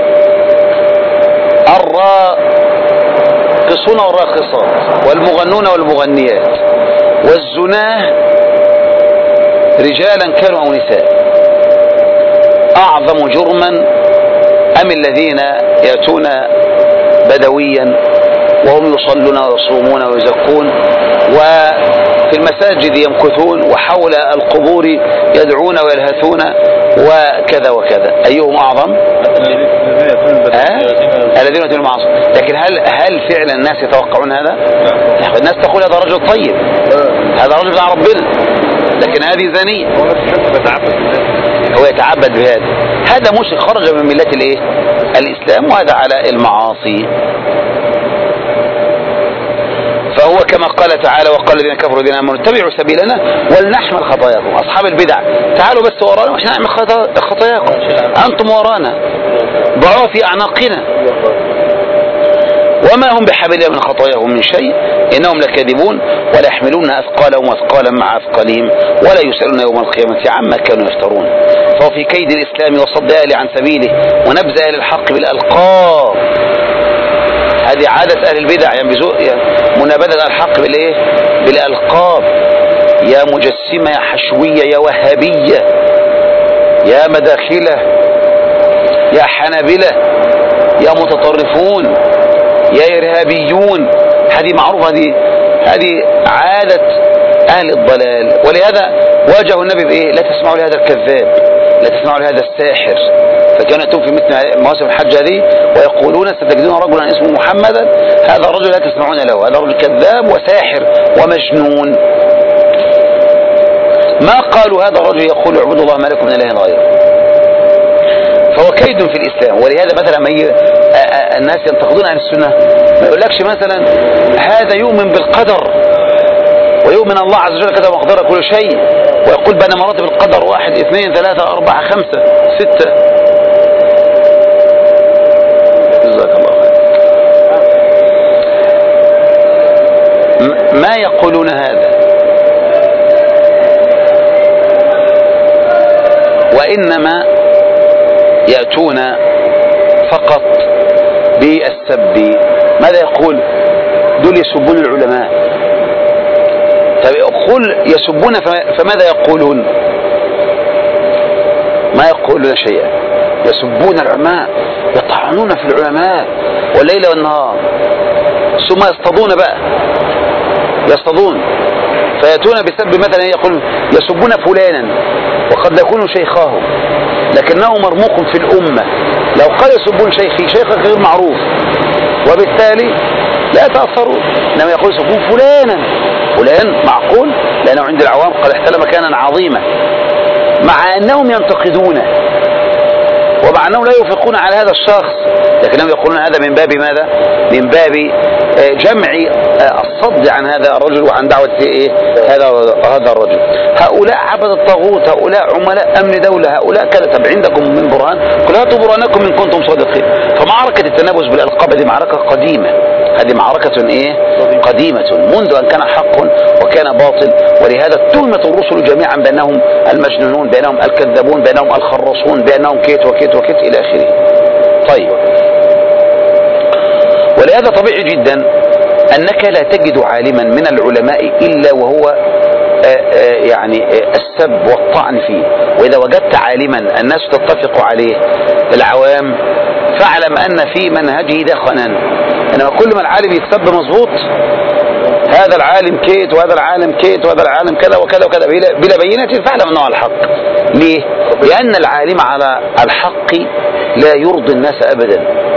الراقصون والراقصات والمغنون والمغنيات والزناه رجالا كانوا أو نساء أعظم جرما أم الذين يأتون بدويا وهم يصلون ويصومون ويزكون وفي المساجد يمكثون وحول القبور يدعون ويلهثون وكذا وكذا؟ أيهم أعظم؟ الذين يأتون المعاصي. لكن هل هل فعلا الناس يتوقعون هذا؟ الناس تقول هذا رجل طيب، هذا رجل بتاع ربنا، لكن هذه زانية، هو يتعبد بهذا. هذا مشرك خرج من ملة الايه؟ الإسلام، وهذا على المعاصي. فهو كما قال تعالى: وقال الذين كفروا الذين آمنوا اتبعوا سبيلنا ولنحمل خطاياكم. أصحاب البدع تعالوا بس ورانا واحنا نعمل خطاياكم، أنتم ورانا، ضعوا في أعناقنا، وما هم بحاملين من خطاياهم من شيء إنهم لكاذبون ولا يحملون أثقالهم وأثقالا مع أثقالهم ولا يسألون يوم القيامة عما كانوا يفترون. فهو في كيد الإسلام وصد أهل عن سبيله ونبذ أهل الحق بالألقاب. هذه عادة أهل البدع، منابذة الحق بالإيه؟ بالألقاب. يا مجسمة، يا حشوية، يا وهابية، يا مداخلة، يا حنابلة، يا متطرفون، يا إرهابيون. هذه معروفة، هذه هذه عادة أهل الضلال. ولهذا واجهوا النبي بإيه؟ لا تسمعوا لهذا الكذاب، لا تسمعوا لهذا الساحر. فكانوا يأتون في مثل مواسم الحج هذه ويقولون: ستجدون رجلا اسمه محمدا، هذا الرجل لا تسمعون له، هذا رجل كذاب وساحر ومجنون. ما قالوا هذا الرجل يقول اعبدوا الله ما لكم من اله غيره. فهو كيد في الإسلام. ولهذا مثلا ما الناس ينتقدون عن السنة ما يقولكش مثلا هذا يؤمن بالقدر ويؤمن الله عز وجل كتب وقدر كل شيء، ويقول بأن مراتب القدر واحد اثنين ثلاثة أربعة خمسة ستة. جزاك الله خير. ما يقولون هذا، وإنما يأتون فقط بالسب. ماذا يقول؟ دول يسبون العلماء. طيب يقول يسبون فماذا يقولون؟ ما يقولون شيئا. يسبون العلماء، يطعنون في العلماء والليل والنهار، ثم يصطادون بقى يصطادون فيأتون بسب. مثلا يقول يسبون فلانا وقد يكون شيخه لكنه مرموق في الأمة. لو قال يسبون شيخي، شيخك غير معروف وبالتالي لا يتأثرون. إنما يقول يسبون فلانا، فلان معقول لأنه عند العوام قد احتل مكانا عظيما، مع أنهم ينتقدونه ومع أنهم لا يوافقون على هذا الشخص، لكنهم يقولون هذا من باب ماذا؟ من باب جمع الصد عن هذا الرجل وعن دعوة إيه؟ هذا هذا الرجل. هؤلاء عبد الطاغوت، هؤلاء عملاء أمن دولة، هؤلاء كذا. طب عندكم من برهان؟ قل هاتوا برهانكم إن كنتم صادقين. فمعركة التنابز بالألقاب دي معركة قديمة، هذه معركة إيه؟ قديمة منذ أن كان حق وكان باطل. ولهذا اتهمت الرسل جميعا بأنهم المجنونون، بأنهم الكذابون، بأنهم الخرصون، بأنهم كيت وكيت وكيت إلى آخره. طيب، ولهذا طبيعي جدا أنك لا تجد عالما من العلماء إلا وهو آآ آآ يعني السب والطعن فيه. وإذا وجدت عالما الناس تتفق عليه العوام فاعلم أن في منهجه دخنا. إنما كل ما العالم يتسب مظبوط، هذا العالم كيت وهذا العالم كيت وهذا العالم كذا وكذا وكذا بلا بينة، فاعلم أنه على الحق. ليه؟ لأن العالم على الحق لا يرضي الناس أبدا.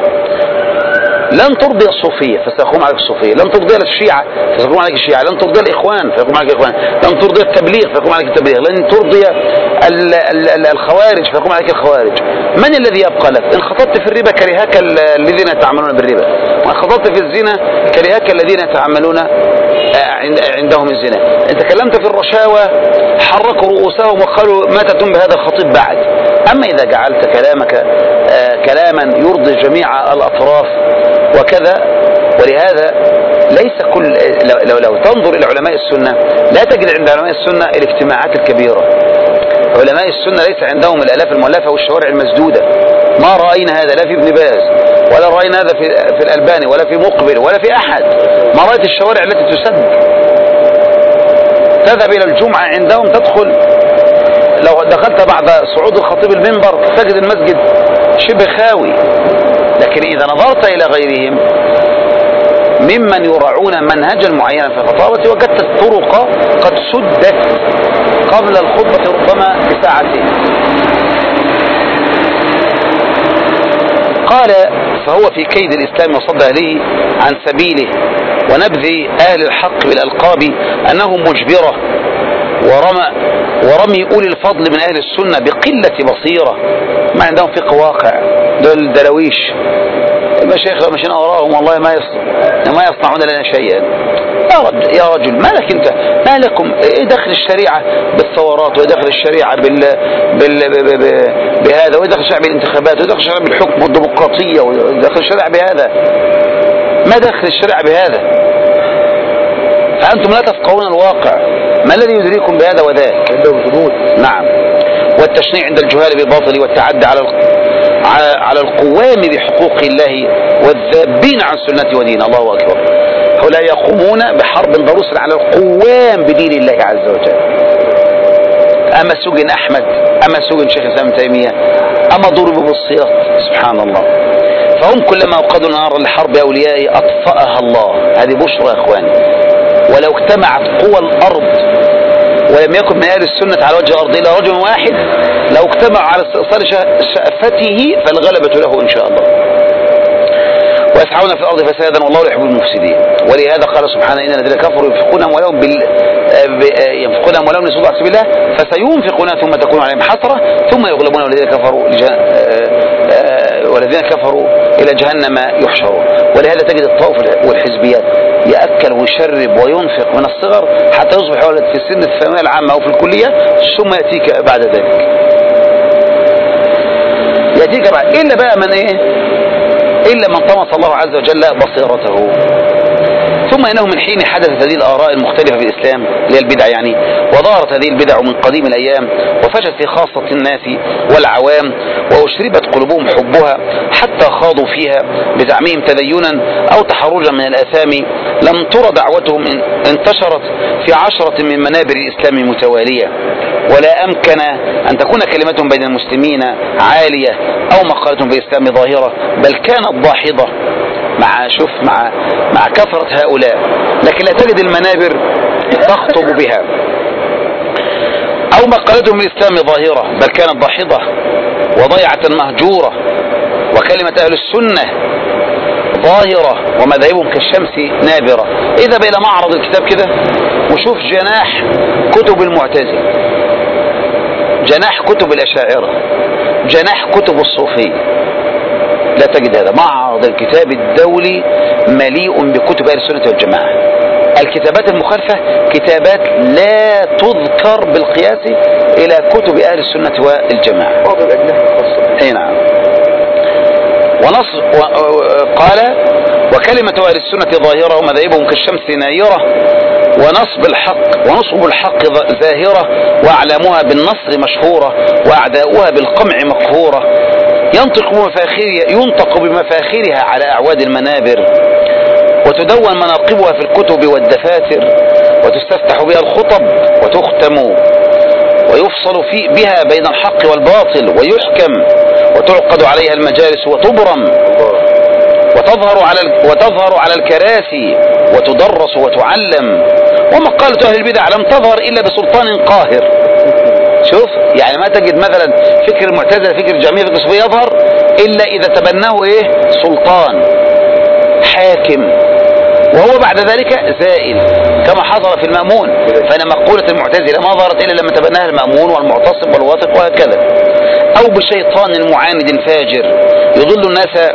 لن ترضي الصوفية فسيقوم عليك الصوفية، لن ترضي الشيعة فسيقوم عليك الشيعة، لن ترضي الإخوان فيقوم عليك الإخوان، لن ترضي التبليغ فيقوم عليك التبليغ، لن ترضي ال ال ال الخوارج فيقوم عليك الخوارج. من الذي يبقى لك؟ إن خطبت في الربا كرهاك الذين يتعاملون بالربا، وإن خطبت في الزنا كرهاك الذين يتعاملون عندهم الزنا. إن تكلمت في الرشاوى حركوا رؤوسهم وقالوا ما تتم بهذا الخطيب بعد. أما إذا جعلت كلامك كلاما يرضي جميع الأطراف وكذا. ولهذا ليس كل لو, لو تنظر إلى علماء السنة لا تجد عند علماء السنة الاجتماعات الكبيرة. علماء السنة ليس عندهم الآلاف المؤلفة والشوارع المسدودة. ما رأينا هذا لا في ابن باز ولا رأينا هذا في, في الألباني ولا في مقبل ولا في أحد. ما رأيت الشوارع التي تسد. تذهب إلى الجمعة عندهم تدخل، لو دخلت بعد صعود الخطيب المنبر تجد المسجد شبه خاوي. لكن إذا نظرت إلى غيرهم ممن يراعون منهجا معينا في الخطابة وجدت الطرق قد سدت قبل الخطبة ربما بساعتين. قال فهو في كيد الإسلام وصد أهله عن سبيله ونبذ أهل الحق بالألقاب أنهم مجبرة، ورمى ورمي أولي الفضل من أهل السنة بقلة بصيرة، ما عندهم فقه واقع. دول درويش المشايخ ماشيين أوراهم والله ما ما يصنعون لنا شيئا. يا رجل, يا رجل ما لك أنت، ما لكم إيه دخل الشريعة بالثورات، ويدخل الشريعة بال... بال... ب... ب... بهذا، ويدخل الشريعة بالانتخابات، ويدخل الشريعة بالحكم والديمقراطية، ويدخل الشريعة بهذا. ما دخل الشريعة بهذا؟ فأنتم لا تفقهون الواقع. ما الذي يدريكم بهذا وذاك؟ نعم. والتشنيع عند الجهال بالباطل والتعدي على على القوام بحقوق الله والذابين عن سنة ودين. الله أكبر. هؤلاء يقومون بحرب ضروس على القوام بدين الله عز وجل. أما سجن أحمد، أما سجن شيخ الإسلام ابن تيمية، أما ضربوا بالسياط. سبحان الله. فهم كلما أوقدوا نار لحرب أوليائه أطفأها الله. هذه بشرى يا إخواني. ولو اجتمعت قوى الأرض ولم يكن من أهل السنة على وجه الأرض إلا رجل واحد، لو اجتمعوا على استئصال شأفته فالغلبة له إن شاء الله. ويسعون في الأرض فسادا والله لا يحب المفسدين. ولهذا قال سبحانه إن الذين كفروا ينفقون أموالهم بال... ينفقون أموالهم ليصدوا عن سبيل الله فسينفقونها ثم تكون عليهم حسرة ثم يغلبون والذين كفروا لج... والذين كفروا إلى جهنم يحشرون. ولهذا تجد الطائف والحزبيات يأكل ويشرب وينفق من الصغر حتى يصبح ولد في سن الثانوية العامة أو في الكلية ثم يأتيك بعد ذلك يأتيك بعد إلا بقى من إيه إلا من طمس الله عز وجل بصيرته. ثم إنه من حين حدثت هذه الآراء المختلفة في الإسلام اللي هي البدع يعني، وظهرت هذه البدع من قديم الأيام وفشت في خاصة الناس والعوام وأشربت قلوبهم حبها حتى خاضوا فيها بزعمهم تدينا أو تحرجا من الآثام، لم تر دعوتهم انتشرت في عشرة من منابر الإسلام متوالية، ولا أمكن أن تكون كلمتهم بين المسلمين عالية أو مقالتهم في الإسلام ظاهرة، بل كانت ضاحضة مع شوف مع مع كثرة هؤلاء، لكن لا تجد المنابر تخطب بها أو مقالتهم في الإسلام ظاهرة، بل كانت ضاحضة وضيعة مهجورة، وكلمة أهل السنة ظاهرة ومذاهبهم كالشمس نابرة. إذا بإلى معرض الكتاب كده وشوف جناح كتب المعتزلة، جناح كتب الأشاعرة، جناح كتب الصوفية، لا تجد هذا. معرض الكتاب الدولي مليء بكتب أهل السنة والجماعة. الكتابات المخالفة كتابات لا تذكر بالقياس إلى كتب أهل السنة والجماعة. أي نعم. ونص قال وكلمة أهل السنة ظاهرة ومذاهبهم كالشمس نايرة، ونصب الحق ونصب الحق ظاهرة وأعلامها بالنصر مشهورة وأعداؤها بالقمع مقهورة، ينطق بمفاخرها ينطق بمفاخرها على أعواد المنابر، وتدون مناقبها في الكتب والدفاتر، وتستفتح بها الخطب وتختم، ويفصل في بها بين الحق والباطل ويحكم، وتعقد عليها المجالس وتبرم، وتظهر على وتظهر على الكراسي وتدرس وتعلم. ومقالة أهل البدع لم تظهر إلا بسلطان قاهر. شوف يعني ما تجد مثلا فكر المعتزلة فكر الجهمية فكر الصوفية يظهر إلا إذا تبناه إيه سلطان حاكم، وهو بعد ذلك زائل كما حصل في المأمون. فإن مقولة المعتزلة ما ظهرت إلا لما تبناها المأمون والمعتصم والواثق وهكذا. أو بشيطان معاند فاجر يضل الناس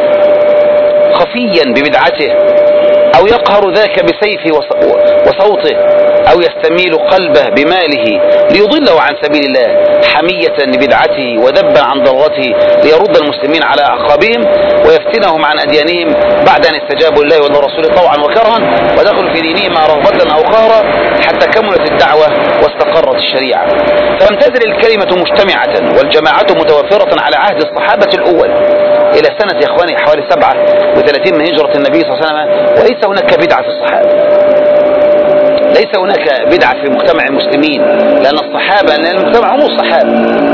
خفيا ببدعته، أو يقهر ذاك بسيفه وصوته، أو يستميل قلبه بماله ليضله عن سبيل الله حمية لبدعته وذبا عن ضرته، ليرد المسلمين على أعقابهم ويفتنهم عن أديانهم بعد أن استجابوا لله ولرسوله طوعا وكرها ودخلوا في دينهم رغبة أو قهرا حتى كملت الدعوة واستقرت الشريعة. فلم تزل الكلمة مجتمعة والجماعة متوفرة على عهد الصحابة الأول إلى سنة يا إخواني حوالي سبعة وثلاثين من هجرة النبي صلى الله عليه وسلم، وليس هناك بدعة في الصحابة، ليس هناك بدعة في مجتمع المسلمين، لأن الصحابة لأن المجتمع هم الصحابة.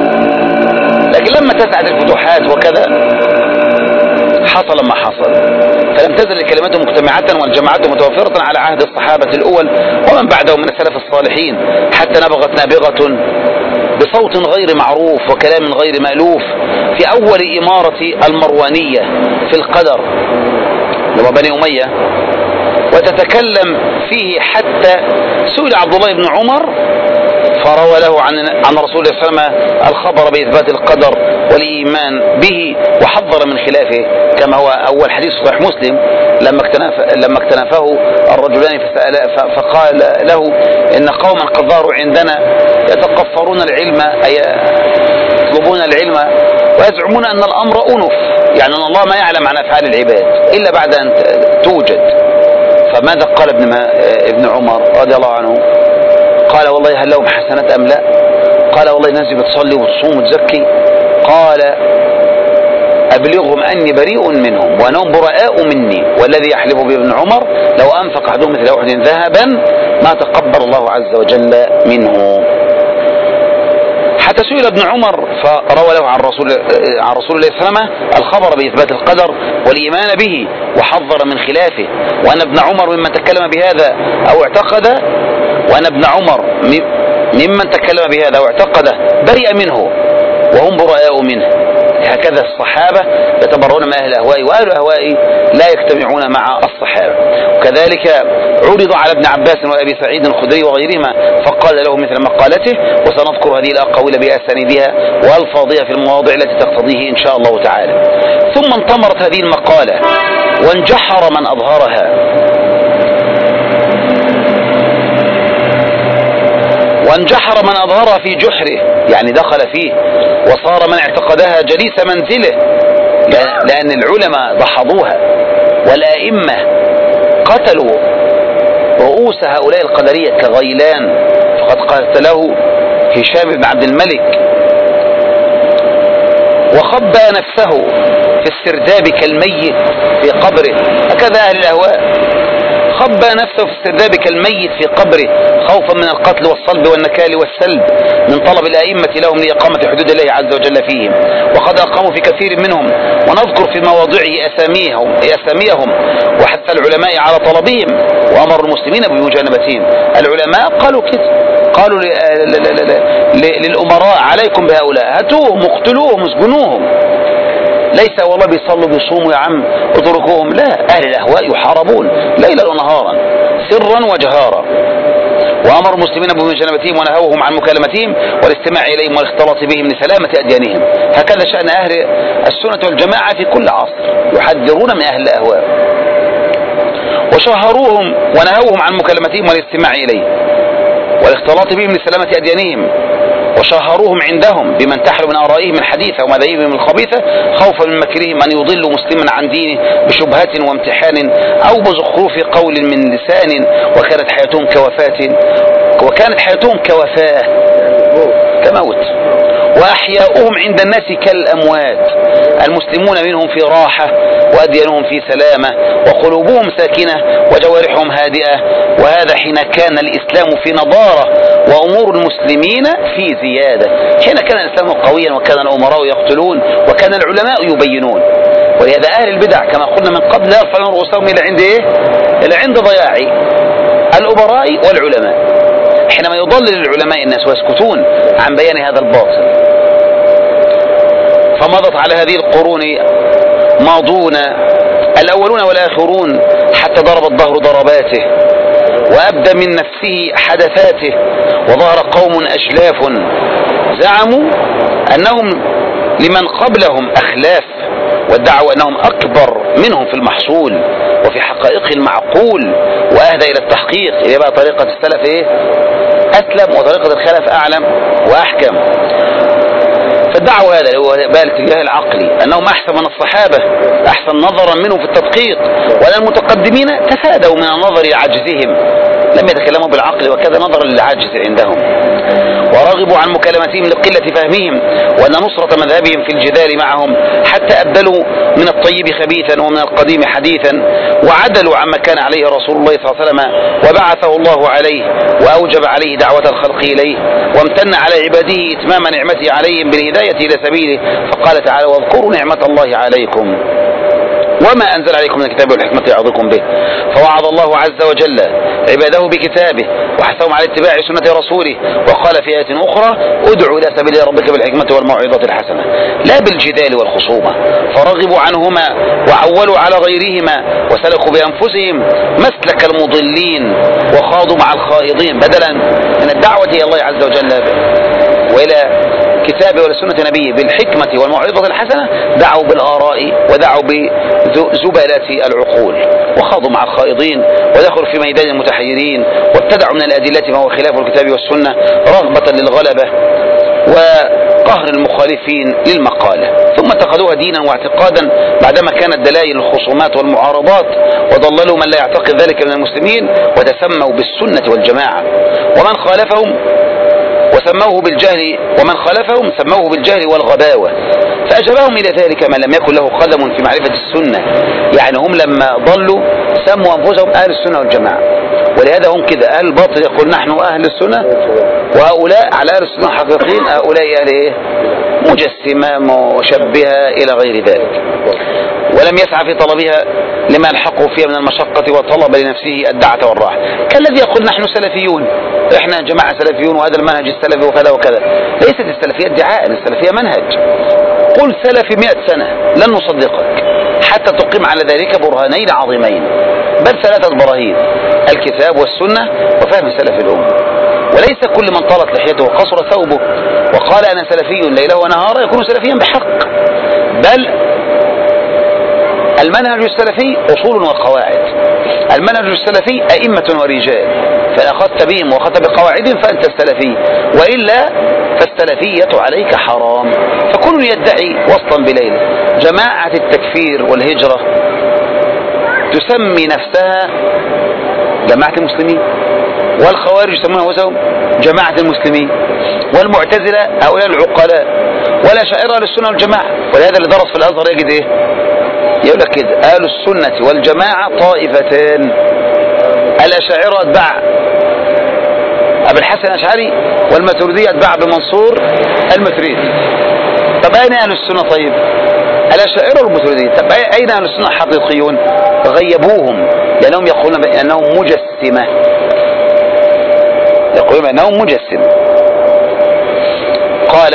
لكن لما تسعد الفتوحات وكذا حصل ما حصل، فلم تزل الكلمات مجتمعة والجماعات متوفرة على عهد الصحابة الأول ومن بعدهم من السلف الصالحين، حتى نبغت نابغة بصوت غير معروف وكلام غير مألوف في أول إمارة المروانية في القدر لبني أمية، وتتكلم فيه حتى سئل عبد الله بن عمر فروى له عن عن رسول الله صلى الله عليه وسلم الخبر بإثبات القدر والإيمان به وحذر من خلافه، كما هو أول حديث صحيح مسلم لما اكتنف لما اكتنفه الرجلان فسأل فقال له إن قوما قد ظهروا عندنا يتقفرون العلم أي يطلبون العلم ويزعمون أن الأمر أنف، يعني أن الله ما يعلم عن أفعال العباد إلا بعد أن توجد. فماذا قال ابن ابن عمر رضي الله عنه؟ قال والله هل لهم حسنات أم لا؟ قال والله الناس بتصلي وتصوم وتزكي. قال أبلغهم أني بريء منهم وأنهم براء مني، والذي يحلف به ابن عمر لو أنفق أحدهم مثل أحد ذهبا ما تقبل الله عز وجل منه. حتى سئل ابن عمر فروى له عن رسول عن رسول الله صلى الله عليه وسلم الخبر بإثبات القدر والإيمان به وحذر من خلافه، وأن ابن عمر ممن تكلم بهذا أو اعتقد وأن ابن عمر ممن تكلم بهذا أو اعتقد برئ منه وهم براء منه، هكذا الصحابة يتبرؤون من أهل الأهواء، وأهل الأهواء لا يجتمعون مع الصحابة. وكذلك عرض على ابن عباس وأبي سعيد الخدري وغيرهما فقال له مثل مقالته، وسنذكر هذه الأقاويل بأسانيدها وألفاظها في المواضع التي تقتضيه إن شاء الله تعالى. ثم انتمرت هذه المقالة وانجحر من أظهرها، وانجحر من أظهرها في جحره، يعني دخل فيه، وصار من اعتقدها جليس منزله، لأن العلماء ضحضوها والأئمة قتلوا رؤوس هؤلاء القدرية كغيلان، فقد قتله هشام بن عبد الملك، وخبى نفسه في السرداب كالميت في قبره. هكذا أهل الأهواء، خبى نفسه في السرداب كالميت في قبره خوفا من القتل والصلب والنكال والسلب من طلب الأئمة لهم لإقامة حدود الله عز وجل فيهم، وقد أقاموا في كثير منهم، ونذكر في مواضعه أساميهم, أساميهم وحث العلماء على طلبهم، وأمر المسلمين بمجانبتهم. العلماء قالوا كده، قالوا للأمراء عليكم بهؤلاء، هاتوهم اقتلوهم اسجنوهم، ليس والله بيصلوا بيصوموا يا عم اتركوهم، لا، أهل الأهواء يحاربون ليلا ونهارا سرا وجهارا. وأمر المسلمين بمجانبتهم ونهوهم عن مكالمتهم والاستماع إليهم والاختلاط بهم لسلامة أديانهم. هكذا شأن أهل السنة والجماعة في كل عصر، يحذرون من أهل الأهواء، وشهروهم ونهوهم عن مكالمتهم والاستماع إليهم والاختلاط بهم لسلامة أديانهم، وشهروهم عندهم بمن تحلو من آرائهم الحديثة ومذاهبهم الخبيثة خوفا من مكرهم أن يضلوا مسلما عن دينه بشبهات وامتحان أو بزخرف قول من لسان، وكانت حياتهم كوفاة وكانت حياتهم كوفاة كموت، وأحياؤهم عند الناس كالأموات، المسلمون منهم في راحة وأديانهم في سلامة وقلوبهم ساكنة وجوارحهم هادئة، وهذا حين كان الإسلام في نضارة وأمور المسلمين في زيادة، حين كان الإسلام قويا وكان الأمراء يقتلون وكان العلماء يبينون. ولهذا أهل البدع كما قلنا من قبل لا يرفعون رؤوسهم إلى عند إيه؟ إلى عند ضياع الأمراء والعلماء، حينما يضلل العلماء الناس ويسكتون عن بيان هذا الباطل. فمضت على هذه القرون ماضون الأولون والآخرون حتى ضرب الظهر ضرباته وأبدى من نفسه حدثاته، وظهر قوم أشلاف زعموا أنهم لمن قبلهم أخلاف، وادعوا أنهم أكبر منهم في المحصول وفي حقائق المعقول وأهدى إلى التحقيق. إذا بقى طريقة السلف إيه؟ أسلم، وطريقة الخلف أعلم وأحكم. فالدعوة هذا هو بقى الاتجاه العقلي، أنهم أحسن من الصحابة، أحسن نظرا منهم في التدقيق، وأن المتقدمين تفادوا من النظر لعجزهم، لم يتكلموا بالعقل وكذا نظرا للعجز عندهم، ورغبوا عن مكالمتهم لقلة فهمهم وأن نصرة مذهبهم في الجدال معهم، حتى أبدلوا من الطيب خبيثا ومن القديم حديثا، وعدلوا عما كان عليه رسول الله صلى الله عليه وسلم وبعثه الله عليه، وأوجب عليه دعوة الخلق إليه، وامتن على عباده إتمام نعمته عليهم بالهداية إلى سبيله، فقال تعالى: واذكروا نعمة الله عليكم وما أنزل عليكم من الكتاب والحكمة يعظكم به. فوعظ الله عز وجل عباده بكتابه وحثهم على اتباع سنة رسوله، وقال في آية أخرى: ادعوا إلى سبيل ربك بالحكمة والموعظة الحسنة، لا بالجدال والخصومة. فرغبوا عنهما وعولوا على غيرهما، وسلكوا بأنفسهم مسلك المضلين وخاضوا مع الخائضين، بدلا من الدعوة إلى الله عز وجل وإلى كتابه ولسنة نبيه بالحكمة والموعظة الحسنة، دعوا بالآراء ودعوا بزبالات العقول، وخاضوا مع الخائضين ودخلوا في ميدان المتحيرين، وابتدعوا من الأدلة ما هو خلاف الكتاب والسنة رغبة للغلبة وقهر المخالفين للمقالة، ثم اتخذوها دينا واعتقادا بعدما كانت دلائل الخصومات والمعارضات، وضللوا من لا يعتقد ذلك من المسلمين، وتسموا بالسنة والجماعة، ومن خالفهم وسموه بالجهل ومن خالفهم سموه بالجهل والغباوة، فأجابهم إلى ذلك من لم يكن له قدم في معرفة السنة. يعني هم لما ضلوا سموا أنفسهم أهل السنة والجماعة، ولهذا هم كده أهل الباطل يقول نحن أهل السنة، وهؤلاء على أهل السنة حقيقيين، هؤلاء أهل إيه؟ مجسمة مشبهة إلى غير ذلك، ولم يسعى في طلبها لما الحقه فيها من المشقة، وطلب لنفسه الدعة والراحة، كالذي يقول نحن سلفيون، احنا جماعة سلفيون وهذا المنهج السلفي وكذا وكذا. ليست السلفية ادعاء، السلفية منهج، قل سلفي مئة سنة لن نصدقك حتى تقيم على ذلك برهانين عظيمين، بل ثلاثة براهين: الكتاب والسنة وفهم سلف الأمة. وليس كل من طالت لحيته وقصر ثوبه وقال أنا سلفي ليله ونهارا يكون سلفيا بحق، بل المنهج السلفي أصول وقواعد. المنهج السلفي أئمة ورجال، فإن أخذت بهم وأخذت بقواعدهم فأنت السلفي، وإلا فالسلفية عليك حرام. فكل يدعي وسطا بليلة. جماعة التكفير والهجرة تسمي نفسها جماعة المسلمين، والخوارج يسمونها وسهم جماعة المسلمين، والمعتزلة هؤلاء العقلاء، والأشاعرة للسنة والجماعة. ولهذا اللي درس في الأزهر يجد إيه؟ يقول لك كده: أهل السنة والجماعة طائفتان، الأشاعرة أتباع أبي الحسن الأشعري، والماتريدية أتباع بمنصور الماتريدي. طب أين أهل السنة؟ طيب الأشاعرة والماتريدية. طب أين أهل السنة الحقيقيون؟ غيبوهم، لأنهم يقولون بأنهم مجسمة، يقولون بأنهم مجسمة. قال: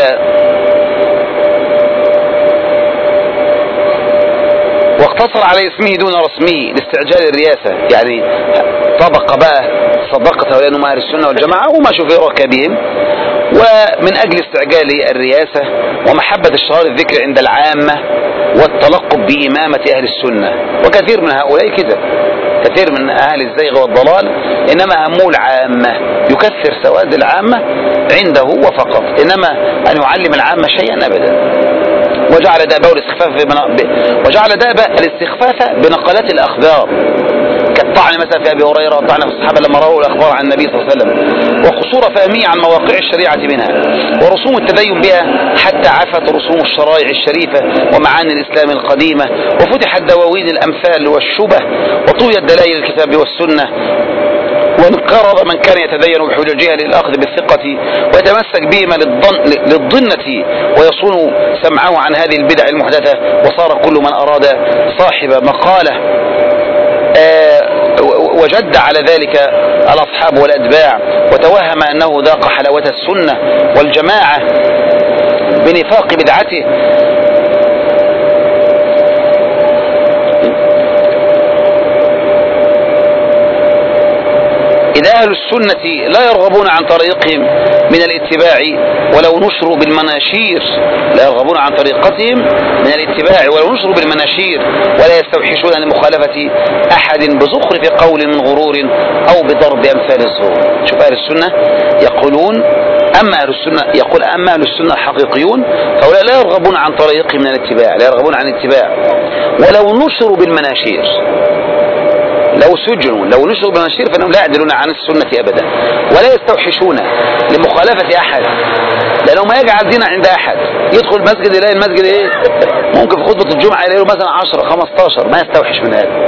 واقتصر على اسمه دون رسمه لاستعجال الرياسة، يعني طبق بقى صدقت هؤلاء هم أهل السنة والجماعة وما شوفوا ركابهم، ومن أجل استعجال الرياسة ومحبة اشتهار الذكر عند العامة والتلقب بإمامة أهل السنة. وكثير من هؤلاء كده، كثير من أهل الزيغ والضلال إنما همه العامة، يكثر سواد العامة عنده وفقط، إنما أن يعلم العامة شيئا أبدا. وجعل دابه الاستخفاف بن... وجعل دابه الاستخفاف بنقلات الأخبار، كالطعن مثلا في أبي هريرة وطعن في الصحابة لما رأوا الأخبار عن النبي صلى الله عليه وسلم، وقصور فهمه عن مواقع الشريعة منها، ورسوم التدين بها حتى عفت رسوم الشرائع الشريفة ومعاني الإسلام القديمة، وفتحت دواوين الأمثال والشبه، وطويت دلائل الكتاب والسنة، وانقرض من كان يتدين بحججها للأخذ بالثقة ويتمسك بهما للضنة ويصون سمعه عن هذه البدع المحدثة. وصار كل من أراد صاحب مقالة وجد على ذلك الأصحاب والأتباع وتوهم أنه ذاق حلاوة السنة والجماعة بنفاق بدعته. إذا أهل السنة لا يرغبون عن طريقهم من الاتباع ولو نشروا بالمناشير، لا يرغبون عن طريقتهم من الاتباع ولو نشروا بالمناشير، ولا يستوحشون لمخالفة أحد بزخرف قول من غرور أو بضرب أمثال الزور. شوف أهل السنة يقولون أما أهل السنة يقول أما أهل السنة الحقيقيون فهؤلاء لا يرغبون عن طريقهم من الاتباع، لا يرغبون عن الاتباع ولو نشروا بالمناشير، لو سجنوا لو نشروا بالمناشير فإنهم لا يعدلون عن السنة أبدا، ولا يستوحشون لمخالفة أحد، لأنه ما يجعل دين عند أحد. يدخل المسجد يلاقي المسجد إيه؟ ممكن في خطبة الجمعة يلاقيه مثلا عشرة خمستاشر، ما يستوحش من هذا،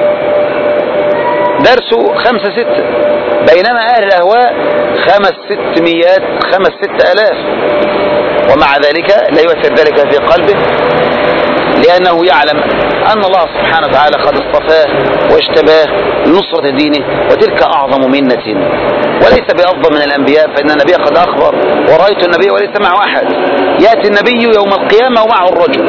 درسه خمسة ستة، بينما أهل الأهواء خمس ستميات خمس ست ألاف، ومع ذلك لا يؤثر ذلك في قلبه، لأنه يعلم أن الله سبحانه وتعالى قد اصطفاه واجتباه لنصرة دينه، وتلك أعظم منة، وليس بأفضل من الأنبياء، فإن النبي قد أخبر: ورأيت النبي وليس معه أحد، يأتي النبي يوم القيامة ومعه الرجل،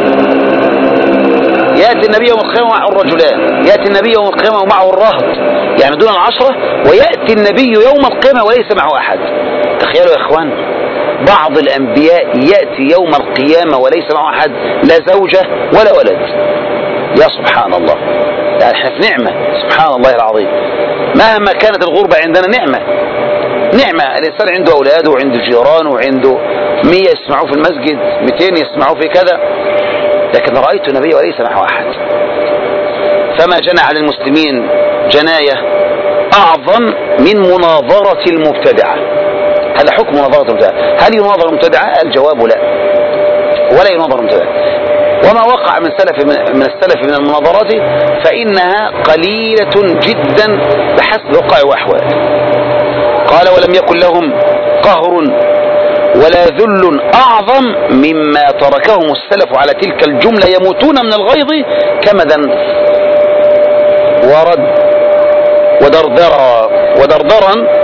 يأتي النبي يوم القيامة ومعه الرجلان، يأتي النبي يوم القيامة ومعه الرهط، يعني دون العشرة، ويأتي النبي يوم القيامة وليس معه أحد. تخيلوا يا إخوان، بعض الأنبياء يأتي يوم القيامة وليس معه أحد، لا زوجة ولا ولد. يا سبحان الله، يعني احنا في نعمة، سبحان الله العظيم. مهما كانت الغربة عندنا نعمة، نعمة. الإنسان عنده أولاد وعنده جيران وعنده مية يسمعوه في المسجد، مئتين يسمعوه في كذا، لكن رأيت النبي وليس معه أحد. فما جنى على المسلمين جناية أعظم من مناظرة المبتدعة. هذا حكم مناظرة المبتدعة. هل يناظر المبتدعة؟ الجواب لا، ولا يناظر المبتدعة. وما وقع من سلف من السلف من المناظرات فإنها قليلة جدا بحسب وقع وأحوال. قال: ولم يكن لهم قهر ولا ذل أعظم مما تركهم السلف على تلك الجملة، يموتون من الغيظ كمدا ورد ودردرا ودردرا.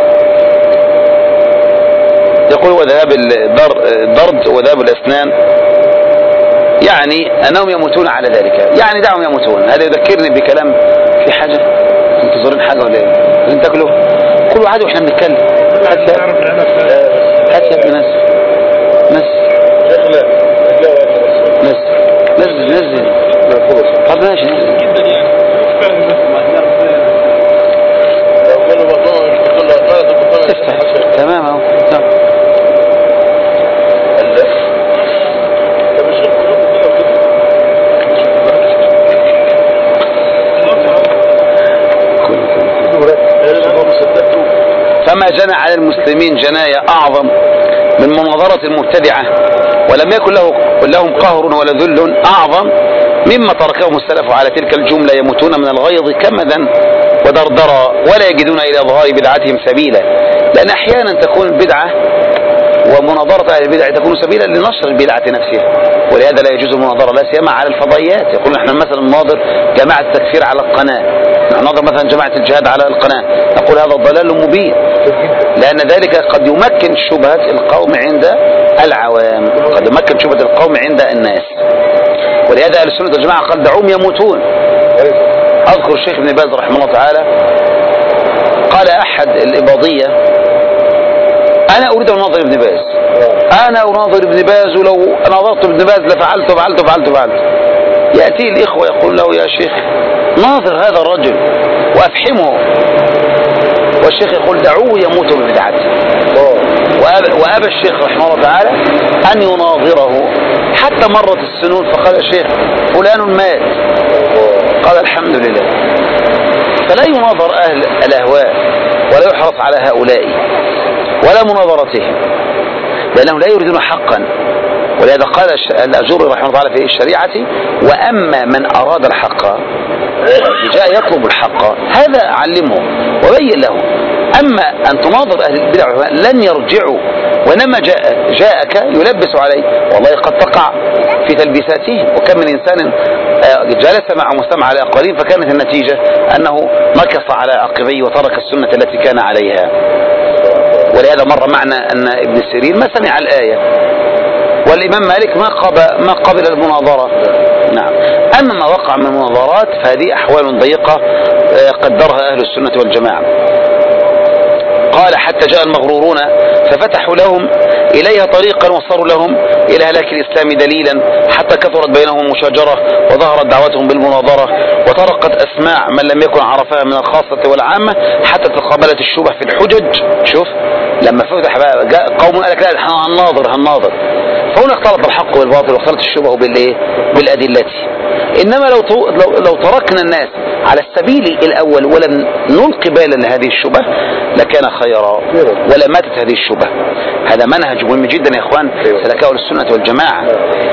يقول: وذهاب الدرد وذهاب الأسنان يعني أنهم يموتون على ذلك، يعني دعهم يموتون. هذا يذكرني بكلام في حاجة انتظرين حاجة ولا ايه؟ لازم تاكلوا كل واحد واحنا بنتكلم. هات يا هات يا ابن نزل نزل نزل نزل نزل. طب ماشي نزل. تمام اهو. فما جنى على المسلمين جناية أعظم من مناظرة المبتدعة، ولم يكن له لهم قهر ولا ذل أعظم مما تركهم السلف على تلك الجملة، يموتون من الغيظ كمدا ودردرا ولا يجدون إلى إظهار بدعتهم سبيلا. لأن أحيانا تكون البدعة ومناظرة أهل البدع تكون سبيلا لنشر البدعة نفسها، ولهذا لا يجوز المناظرة لا سيما على الفضائيات. يقول نحن مثلا نناظر جماعة التكفير على القناة، نناظر مثلا جماعة الجهاد على القناة، نقول هذا الضلال مبين، لأن ذلك قد يمكن شبهة القوم عند العوام، قد يمكن شبهة القوم عند الناس. ولهذا أهل السنة والجماعة قال دعوهم يموتون. أذكر الشيخ ابن باز رحمه الله تعالى قال أحد الإباضية: أنا أريد أن أناظر ابن باز، أنا أناظر ابن باز، ولو ناظرت ابن باز لفعلت وفعلت وفعلت وفعلت. يأتي الإخوة يقول له: يا شيخ ناظر هذا الرجل وأفحمه. والشيخ يقول: دعوه يموت ببدعته. وأبى الشيخ رحمه الله تعالى أن يناظره، حتى مرت السنون فقال: الشيخ فلان مات. قال: الحمد لله. فلا يناظر أهل الأهواء ولا يحرص على هؤلاء ولا مناظرتهم، لأنهم لا يريدون حقا. ولهذا قال الأجر رحمه الله تعالى في الشريعة: وأما من أراد الحق جاء يطلب الحق هذا علمه وبين له. أما أن تناظر أهل البدع لن يرجعوا، وإنما جاء جاءك يلبس عليه، والله قد تقع في تلبيساتهم. وكم من إنسان جلس مع مستمع على أقوالهم فكانت النتيجة أنه نكص على عقبيه وترك السنة التي كان عليها. ولهذا مر معنا أن ابن سيرين ما سمع الآية، والإمام مالك ما قبل, ما قبل المناظرة. نعم. أما ما وقع من المناظرات فهذه أحوال ضيقة قدرها أهل السنة والجماعة. قال: حتى جاء المغرورون ففتحوا لهم إليها طريقا وصاروا لهم إلى هلاك الإسلام دليلا، حتى كثرت بينهم المشاجرة وظهرت دعوتهم بالمناظرة، وطرقت أسماع من لم يكن عرفها من الخاصة والعامة، حتى تقابلت الشبه في الحجج. شوف لما فتح بقى جاء قوم قال لك: لا احنا هنناظر هنناظر فهنا اختلط الحق والباطل واختلط الشبه بالايه بالأدلة. إنما لو لو لو تركنا الناس على السبيل الأول ولم نلقي بالا لهذه الشبه لكان خيرا، ولا ماتت هذه الشبه. هذا منهج مهم جدا يا إخوان سلكه السنة والجماعة.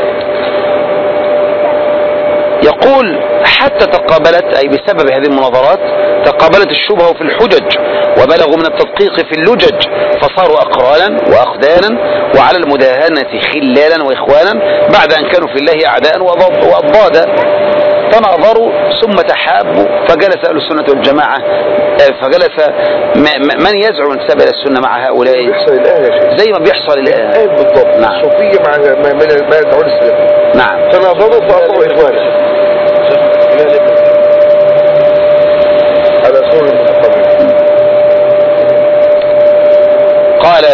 يقول: حتى تقابلت، أي بسبب هذه المناظرات تقابلت الشبهة في الحجج، وبلغوا من التدقيق في اللجج، فصاروا أقرانا وأخدانا وعلى المداهنة خلالا وإخوانا، بعد أن كانوا في الله أعداء وأضدادا. تناظروا ثم تحابوا، فجلس أهل السنة والجماعة، فجلس من يزعم انتساب إلى السنة مع هؤلاء زي ما بيحصل الآن بالضبط. نعم. الصوفية مع ما يدعون السلف. نعم. تناظروا فأصبحوا إخوانا على صور المتقابل. قال: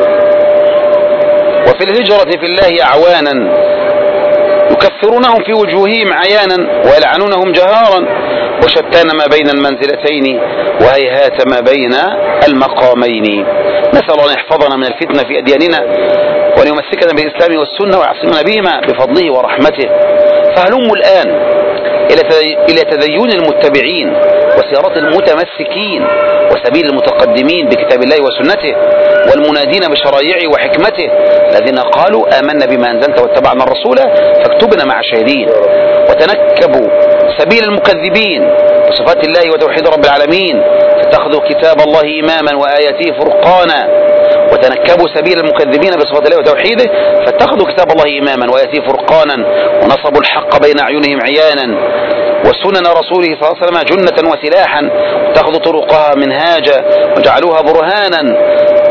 وفي الهجرة في الله أعوانا يكفرونهم في وجوههم عيانا ويلعنونهم جهارا، وشتان ما بين المنزلتين وهيهات ما بين المقامين. نسأل الله أن يحفظنا من الفتنة في أدياننا، وأن يمسكنا بالإسلام والسنة ويعصمنا بهما بفضله ورحمته. فهلموا الآن إلى تدين المتبعين وسيرة المتمسكين وسبيل المتقدمين بكتاب الله وسنته، والمنادين بشرائعه وحكمته، الذين قالوا آمنا بما أنزلت واتبعنا الرسول فاكتبنا مع الشاهدين. وتنكبوا سبيل المكذبين بصفات الله وتوحيد رب العالمين، فاتخذوا كتاب الله إماما وآياته فرقانا. وتنكبوا سبيل المكذبين بصفات الله وتوحيده، فاتخذوا كتاب الله إماما وآياته فرقانا، ونصبوا الحق بين أعينهم عيانا، وسنن رسوله صلى الله عليه وسلم جنة وسلاحا، واتخذوا طرقها منهاجا وجعلوها برهانا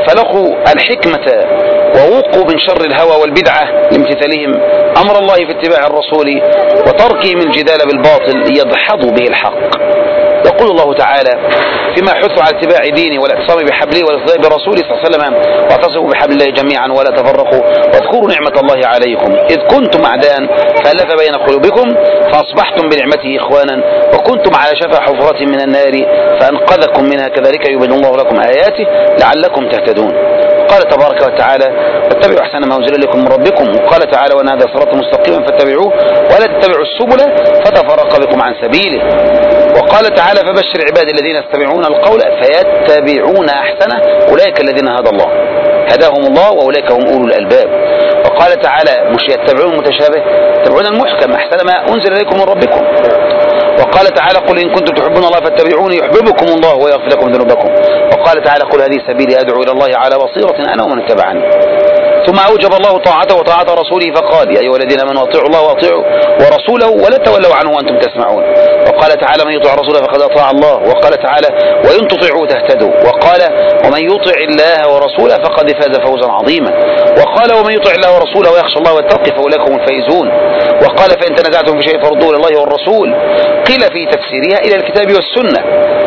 فلقوا الحكمة ووقوا من شر الهوى والبدعة لامتثالهم أمر الله في اتباع الرسول وتركهم الجدال بالباطل يدحضوا به الحق. يقول الله تعالى فيما حثوا على اتباع دينه والاعتصام بحبله والاقتداء برسوله صلى الله عليه وسلم واعتصموا بحبل الله جميعا ولا تفرقوا واذكروا نعمة الله عليكم إذ كنتم أعداء فألف بين قلوبكم فأصبحتم بنعمته إخوانا وكنتم على شفا حفرة من النار فأنقذكم منها كذلك يبين الله لكم آياته لعلكم تهتدون. قال تبارك وتعالى واتبعوا أحسن ما أنزل إليكم من ربكم وقال تعالى وأن هذا صراط مستقيما فاتبعوه ولا تتبعوا السبل فتفرق بكم عن سبيله. وقال تعالى فبشر عبادي الذين يستمعون القول فيتبعون أحسنه أولئك الذين هدى الله هداهم الله وأولئك هم أولو الألباب. وقال تعالى مش يتبعون المتشابه يتبعون المحكم أحسن ما أنزل إليكم من ربكم. وقال تعالى قل إن كنتم تحبون الله فاتبعوني يحببكم الله ويغفر لكم ذنوبكم. وقال تعالى قل هذه سبيلي أدعو إلى الله على بصيرة أنا ومن اتبعني. ثم أوجب الله طاعته وطاعة رسوله فقال يا أيها الذين آمنوا أطيعوا الله وأطيعوا ورسوله ولا تولوا عنه وأنتم تسمعون. وقال تعالى من يطع رسوله فقد أطاع الله. وقال تعالى وإن تطيعوا تهتدوا. وقال ومن يطع الله ورسوله فقد فاز فوزا عظيما. وقال ومن يطع الله ورسوله ويخشى الله ويتقي فأولئك هم الفائزون. وقال فإن تنازعتم في شيء فردوه إلى الله والرسول قيل في تفسيرها إلى الكتاب والسنة.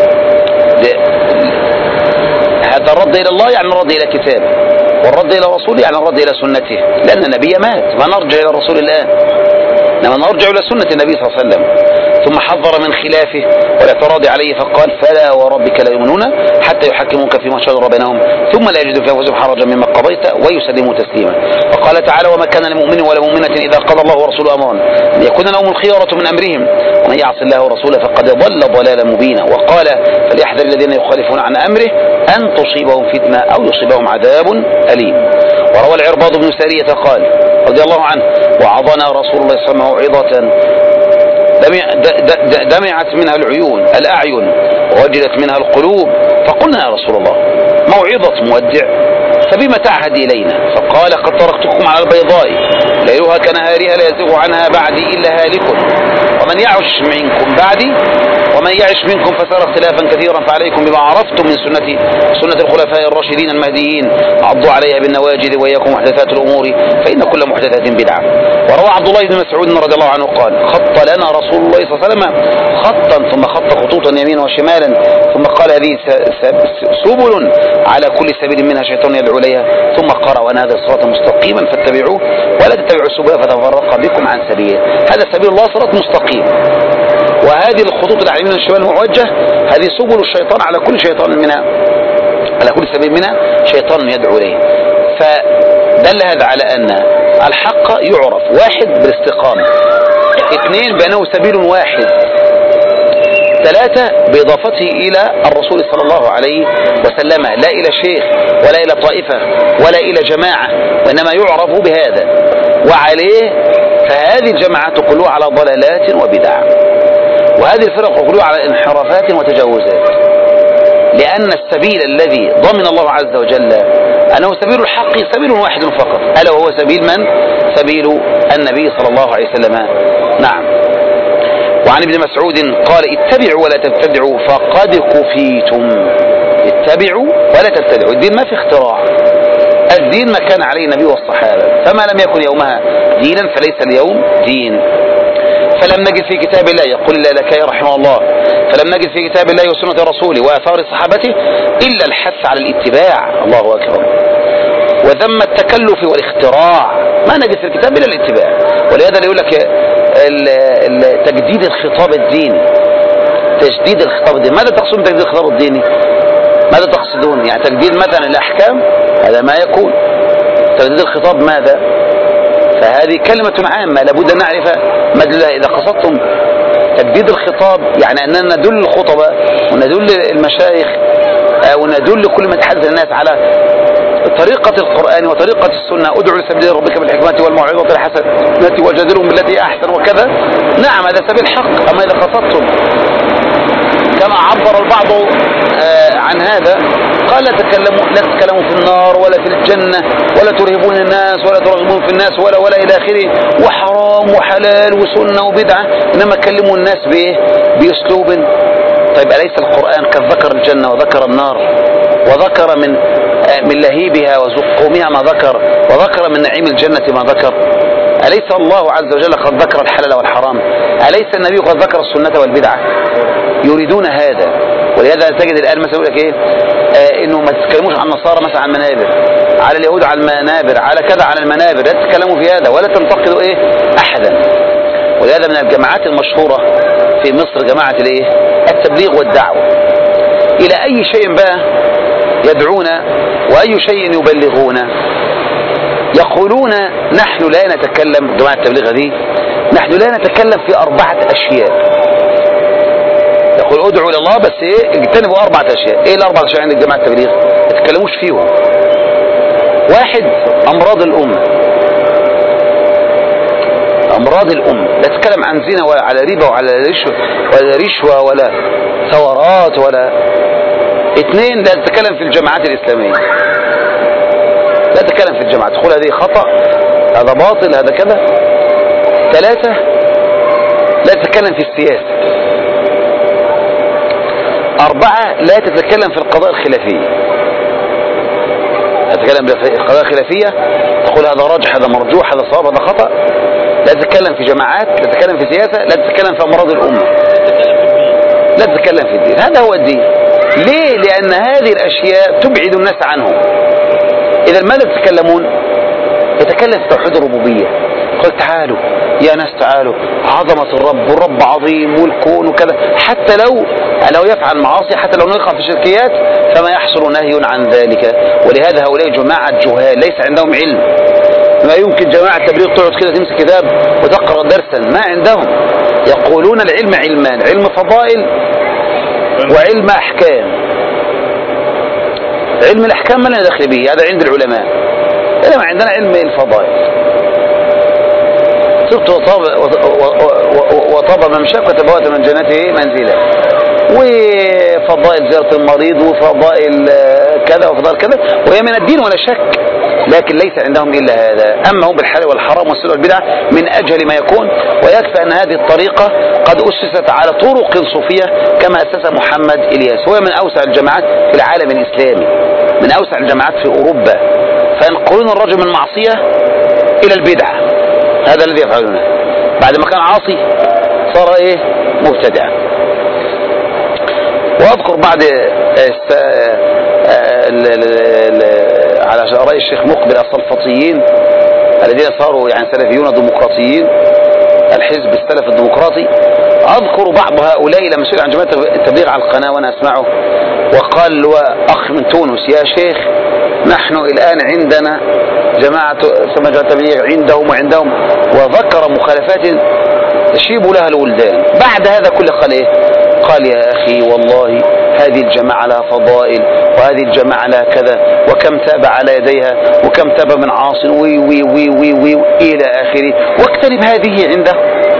هذا الرد إلى الله يعني الرد إلى كتابه والرد إلى رسوله يعني الرد إلى سنته لأن النبي مات ما نرجع إلى الرسول الآن إنما نرجع إلى سنة النبي صلى الله عليه وسلم. ثم حذر من خلافه والاعتراض عليه فقال فلا وربك لا يؤمنون حتى يحكموك فيما شجر بينهم ثم لا يجدوا في أنفسهم حرجا مما قضيت ويسلموا تسليما. وقال تعالى وما كان لمؤمن ولا مؤمنة إذا قضى الله ورسوله أمرا أن يكون لهم الخيرة من أمرهم ومن يعص الله ورسوله فقد ضل ضلالا مبينا. وقال فليحذر الذين يخالفون عن أمره أن تصيبهم فتنة أو يصيبهم عذاب أليم. وروى العرباض بن سارية قال رضي الله عنه وعظنا رسول الله صلى الله عليه وسلم موعظة دمعت منها العيون الأعين ووجلت منها القلوب فقلنا يا رسول الله موعظة مودع فبما تعهد إلينا؟ فقال قد تركتكم على البيضاء ليلها كنهارها لا يزيغ عنها بعدي إلا هالك ومن يعش منكم بعدي ومن يعش منكم فسيرى اختلافا كثيرا فعليكم بما عرفتم من سنتي سنة الخلفاء الراشدين المهديين عضوا عليها بالنواجذ وإياكم محدثات الأمور فإن كل محدثات بدعة. وروى عبد الله بن مسعود رضي الله عنه قال خط لنا رسول الله صلى الله عليه وسلم خطا ثم خط خطوطا يمينا وشمالا ثم قال هذه سبل على كل سبيل منها شيطان يدعو إليها ثم قرأ وأن هذا الصراط مستقيما فاتبعوه ولا تتبعوا السبل فتفرق بكم عن سبيله. هذا سبيل الله صراط مستقيم وهذه الخطوط اللي على اليمين والشمال الموجه هذه سبل الشيطان على كل شيطان منها على كل سبيل منها شيطان يدعو إليه. فدل هذا على أن الحق يعرف واحد بالاستقامة اثنين بأنه سبيل واحد ثلاثة بإضافته إلى الرسول صلى الله عليه وسلم لا إلى شيخ ولا إلى طائفة ولا إلى جماعة وإنما يعرف بهذا وعليه فهذه الجماعات كلها على ضلالات وبدع وهذه الفرق كلها على انحرافات وتجاوزات لأن السبيل الذي ضمن الله عز وجل أنه سبيل الحق سبيل واحد فقط ألا وهو سبيل من؟ سبيل النبي صلى الله عليه وسلم. نعم. وعن ابن مسعود قال اتبعوا ولا تبتدعوا فقد كفيتم. اتبعوا ولا تبتدعوا الدين ما في اختراع الدين ما كان عليه النبي والصحابة فما لم يكن يومها دينا فليس اليوم دين. فلم نجد في كتاب الله يقول لك رحمه الله فلم نجد في كتاب الله وسنة رسوله وآثار صحابته إلا الحث على الاتباع الله أكبر وذم التكلف والاختراع ما نجد في الكتاب إلا الاتباع. ولهذا يقول لك تجديد الخطاب الديني تجديد الخطاب الديني ماذا تقصدون تجديد الخطاب الديني؟ ماذا تقصدون؟ يعني تجديد مثلا الأحكام هذا ما يكون تجديد الخطاب ماذا؟ فهذه كلمة عامة لابد أن نعرف مدلولها. إذا قصدتم تجديد الخطاب يعني أننا ندل الخطباء وندل المشايخ وندل كل من تحدث الناس على طريقة القرآن وطريقة السنة ادعو لسبيل ربك بالحكمة والموعظة الحسنة وجادلهم بالتي أحسن وكذا نعم هذا سبيل الحق. أما إذا قصدتم كما عبر البعض عن هذا قال لا تتكلموا لا تتكلموا في النار ولا في الجنة ولا ترهبون الناس ولا ترغبون في الناس ولا ولا إلى آخره وحرام وحلال وسنة وبدعة إنما كلموا الناس بإيه؟ بأسلوب. طيب أليس القرآن قد ذكر الجنة وذكر النار وذكر من من لهيبها وزقومها ما ذكر، وذكر من نعيم الجنة ما ذكر. أليس الله عز وجل قد ذكر الحلال والحرام؟ أليس النبي قد ذكر السنة والبدعة؟ يريدون هذا. ولهذا تجد الآن مثلا يقول لك إيه آه إنه ما تتكلموش عن النصارى مثلا عن المنابر، على اليهود على المنابر، على كذا على المنابر، لا تتكلموا في هذا ولا تنتقدوا إيه أحدا. ولهذا من الجماعات المشهورة في مصر جماعة الإيه التبليغ والدعوة. إلى أي شيء بقى يدعون وأي شيء يبلغون؟ يقولون نحن لا نتكلم، جماعة التبليغ دي، نحن لا نتكلم في أربعة أشياء. يقول ادعوا إلى الله بس إيه اجتنبوا أربعة أشياء. إيه الأربعة أشياء عند جماعة التبليغ؟ ما تتكلموش فيهم. واحد، أمراض الأمة، أمراض الأمة، لا تتكلم عن زنا ولا على ربا وعلى رشوة ولا رشوة ولا ثورات ولا. اثنين، لا تتكلم في الجماعات الإسلامية، لا تتكلم في الجماعات، تقول هذه خطأ، هذا باطل، هذا كذا. ثلاثة، لا تتكلم في السياسة. أربعة، لا تتكلم في القضايا الخلافية، لا تتكلم في القضايا الخلافية، تقول هذا راجح، هذا مرجوح، هذا صواب، هذا خطأ. لا تتكلم في جماعات، لا تتكلم في سياسة، لا تتكلم في أمراض الأمة، لا تتكلم في الدين. هذا هو الدين. ليه؟ لأن هذه الأشياء تبعد الناس عنه. إذا ماذا تتكلمون؟ يتكلم في توحيد الربوبية. قل تعالوا يا ناس، تعالوا، عظمة الرب، والرب عظيم، والكون وكذا. حتى لو لو يفعل معاصي، حتى لو يقع في شركيات، فما يحصل نهي عن ذلك. ولهذا هؤلاء جماعة جهال ليس عندهم علم. ما يمكن جماعة التبليغ تقعد كده تمسك كتاب وتقرأ درسا، ما عندهم. يقولون العلم علمان، علم فضائل وعلم أحكام. علم الأحكام ما لنا دخل به، هذا عند العلماء، إنما عندنا علم الفضائل. صرت وطاب, وطاب ممشاك وتبوات من جنته منزلا، وفضائل زيارة المريض، وفضائل كذا وفضائل كذا، وهي من الدين ولا شك، لكن ليس عندهم إلا هذا. أما هم بالحلال والحرام والسنة والبدعة من أجل ما يكون. ويكفي أن هذه الطريقة قد أسست على طرق صوفية كما أسس محمد إلياس، وهي من أوسع الجماعات في العالم الإسلامي، من أوسع الجماعات في أوروبا. فينقلون الرجل من معصية إلى البدعة، هذا الذي يفعلونه. بعد ما كان عاصي صار إيه مبتدع. وأذكر بعد على رأي الشيخ مقبل الصلفطيين الذين صاروا يعني سلفيون ديمقراطيين، الحزب السلف الديمقراطي، أذكر بعض هؤلاء لما سئل عن جماعة التبليغ على القناة وأنا أسمعه، وقال وأخ من تونس يا شيخ نحن الآن عندنا جماعة التبليغ عندهم وعندهم، وذكر مخالفات تشيب لها الولدان. بعد هذا كله قال إيه؟ قال يا أخي والله هذه الجماعة لها فضائل، وهذه الجماعة لها كذا، وكم تاب على يديها، وكم تاب من عاص، وي وي وي وي وي إلى آخره، واكتنب هذه عنده،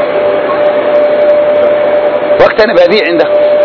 واكتنب هذه عنده.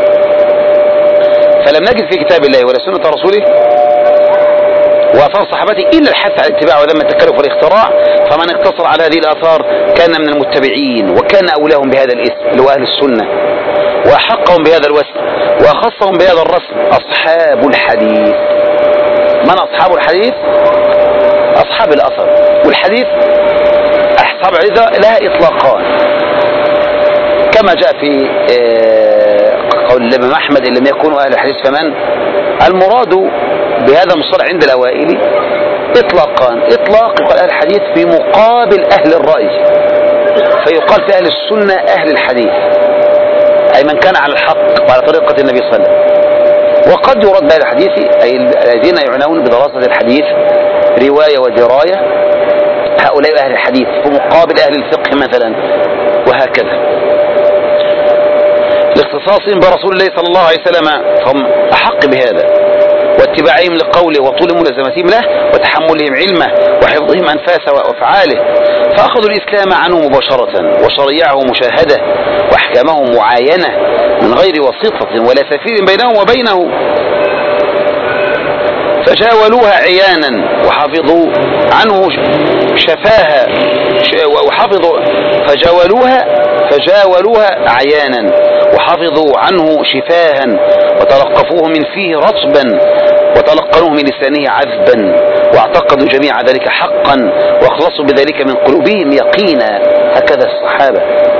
فلم نجد في كتاب الله ولا سنة رسوله وآثار صحابته إلا الحث على الاتباع وذم التكلف والاختراع. فمن اقتصر على هذه الآثار كان من المتبعين، وكان أولاهم بهذا الاسم اللي هو أهل السنة، وأحقهم بهذا الوسم، وأخصهم بهذا الرسم أصحاب الحديث. من أصحاب الحديث؟ أصحاب الأثر. والحديث أصحاب الحديث لها إطلاقان كما جاء في قول الإمام أحمد إن لم يكونوا أهل الحديث فمن. المراد بهذا المصطلح عند الأوائل إطلاقان. إطلاق يقال أهل الحديث في مقابل أهل الرأي، فيقال في أهل السنة أهل الحديث، أي من كان على الحق وعلى طريقة النبي صلى الله عليه وسلم. وقد يرد بهذا الحديث أي الذين يعنون بدراسة الحديث رواية ودراية، هؤلاء أهل الحديث في مقابل أهل الفقه مثلا، وهكذا. لاختصاصهم برسول الله صلى الله عليه وسلم فهم أحق بهذا، واتباعهم لقوله وطول ملازمتهم له وتحملهم علمه وحفظهم أنفاسه وأفعاله، فأخذوا الإسلام عنه مباشرة وشريعه مشاهدة وأحكامه معاينة من غير وسيطة ولا سفير بينهم وبينه، فجاولوها عيانا وحافظوا عنه شفاها وحافظوا فجاولوها فجاولوها عيانا وحفظوا عنه شفاها وتلقفوه من فيه رطبا وتلقنوه من لسانه عذبا واعتقدوا جميع ذلك حقا واخلصوا بذلك من قلوبهم يقينا. هكذا الصحابة.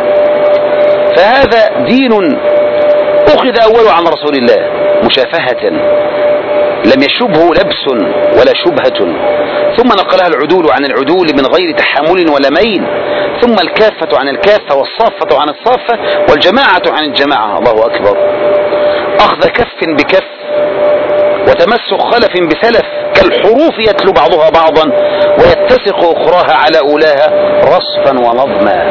فهذا دين أخذ أوله عن رسول الله مشافهة لم يشبه لبس ولا شبهة، ثم نقلها العدول عن العدول من غير تحامل ولا ميل، ثم الكافة عن الكافة والصافة عن الصافة والجماعة عن الجماعة. الله أكبر. أخذ كف بكف وتمسك خلف بسلف كالحروف يتلو بعضها بعضا ويتسق أخراها على أولاها رصفا ونظما.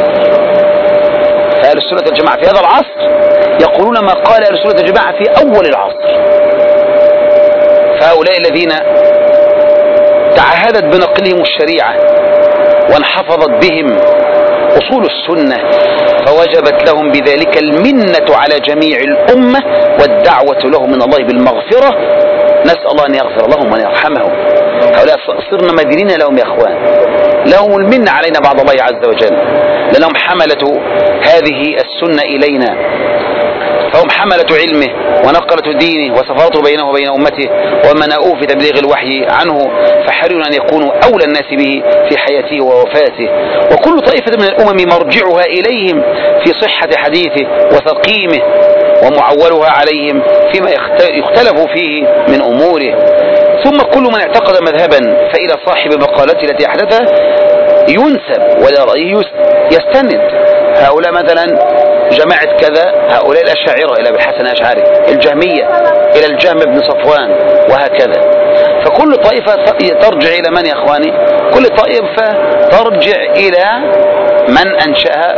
فأهل السنة والجماعة في هذا العصر يقولون ما قال أهل السنة والجماعة في أول العصر. فهؤلاء الذين تعهدت بنقلهم الشريعة وانحفظت بهم أصول السنة فوجبت لهم بذلك المنة على جميع الأمة والدعوة لهم من الله بالمغفرة. نسأل الله أن يغفر لهم وأن يرحمهم. هؤلاء صرنا مدينين لهم يا أخوان، لهم المنة علينا بعد الله عز وجل لأنهم حملة هذه السنة إلينا، فهم حملة علمه ونقلة دينه وسفرته بينه وبين أمته ومنأوه في تبليغ الوحي عنه، فحريون أن يكونوا أولى الناس به في حياته ووفاته. وكل طائفة من الأمم مرجعها إليهم في صحة حديثه وتقييمه ومعولها عليهم فيما يختلف فيه من أموره. ثم كل من اعتقد مذهبا فإلى صاحب مقالته التي أحدثها ينسب ولا رأيه يستند. هؤلاء مثلا جماعة كذا، هؤلاء الأشاعرة إلى أبي الحسن الأشعري، الجهمية إلى الجهم بن صفوان، وهكذا. فكل طائفة ترجع إلى من يا أخواني؟ كل طائفة ترجع إلى من أنشأها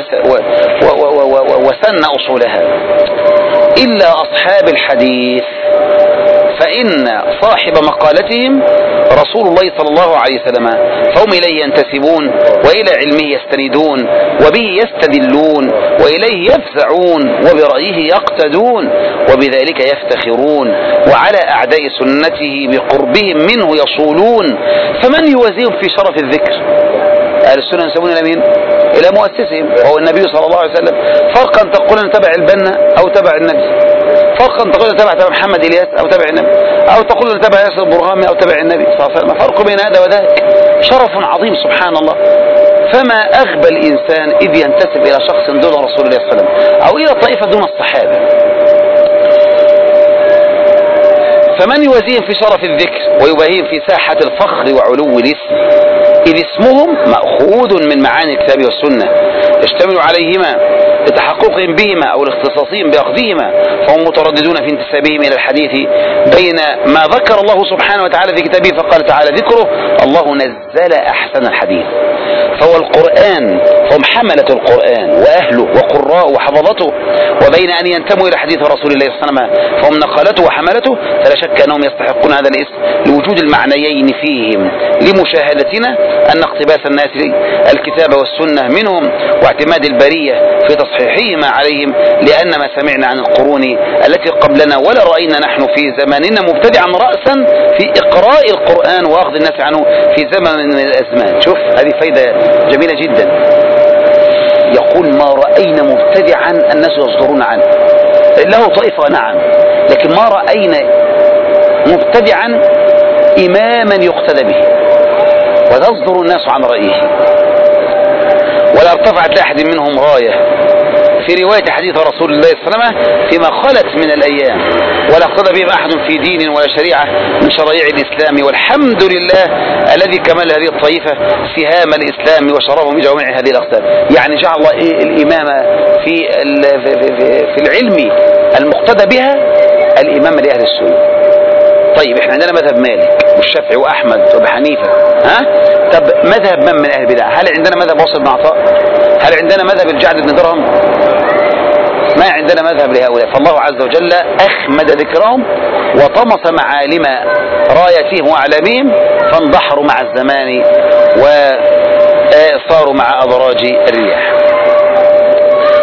وسن أصولها، إلا أصحاب الحديث فإن صاحب مقالتهم رسول الله صلى الله عليه وسلم، فهم إليه ينتسبون وإلى علمه يستندون وبه يستدلون وإليه يفزعون وبرأيه يقتدون وبذلك يفتخرون، وعلى أعداء سنته بقربهم منه يصولون. فمن يوازيهم في شرف الذكر؟ أهل السنة ينسبون إلى مين؟ إلى مؤسسهم وهو النبي صلى الله عليه وسلم. فرقا تقول أن تبع البنا أو تبع النبي، فرقا تقول أن تبع تبع محمد إلياس أو تبع النبي، أو تقول أن تبع ياسر البرغامي أو تبع النبي صلى الله عليه وسلم. فرق بين هذا وذاك، شرف عظيم سبحان الله. فما أغبى الإنسان إذ ينتسب إلى شخص دون رسول الله صلى الله عليه وسلم أو إلى طائفة دون الصحابة. فمن يوازيهم في شرف الذكر ويباهيهم في ساحة الفخر وعلو الاسم، إذ اسمهم مأخوذ من معاني الكتاب والسنة يشتمل عليهما لتحققهم بهما أو لاختصاصهم بأخذهما، فهم مترددون في انتسابهم إلى الحديث بين ما ذكر الله سبحانه وتعالى في كتابه فقال تعالى ذكره الله نزل أحسن الحديث، فهو القرآن، فهم حملة القرآن وأهله وقراء وحفظته، وبين أن ينتموا إلى حديث رسول الله صلى الله عليه وسلم فهم نقلته وحملته، فلا شك أنهم يستحقون هذا الاسم لوجود المعنيين فيهم، لمشاهدتنا أن اقتباس الناس الكتاب والسنة منهم واعتماد البرية في تصحيحهما عليهم، لأن ما سمعنا عن القرون التي قبلنا ولا رأينا نحن في زماننا مبتدعا رأسا في إقراء القرآن وأخذ الناس عنه في زمن من الأزمان. شوف هذه فايدة جميلة جدا. يقول ما رأينا مبتدعا الناس يصدرون عنه، له طائفة نعم، لكن ما رأينا مبتدعا إماما يقتدى به وتصدر الناس عن رأيه، ولا ارتفعت لأحد منهم راية في رواية حديث رسول الله صلى الله عليه وسلم فيما خلت من الأيام، ولا اقتدى بهم أحد في دين ولا شريعة من شرائع الإسلام. والحمد لله الذي كمل هذه الطائفة سهام الإسلام وشرفهم بجميع هذه الأقسام. يعني جعل الله إيه الإمامة في في العلم المقتدى بها الإمامة لأهل السنة. طيب احنا عندنا مذهب مالك والشافعي وأحمد وأبي حنيفة، ها؟ طب مذهب من من أهل البدع؟ هل عندنا مذهب واصل بن عطاء؟ هل عندنا مذهب الجعد بن درهم؟ ما عندنا مذهب لهؤلاء. فالله عز وجل أخمد ذكرهم وطمس معالم رايتهم وأعلامهم فانضحروا مع الزمان وصاروا مع أدراج الرياح.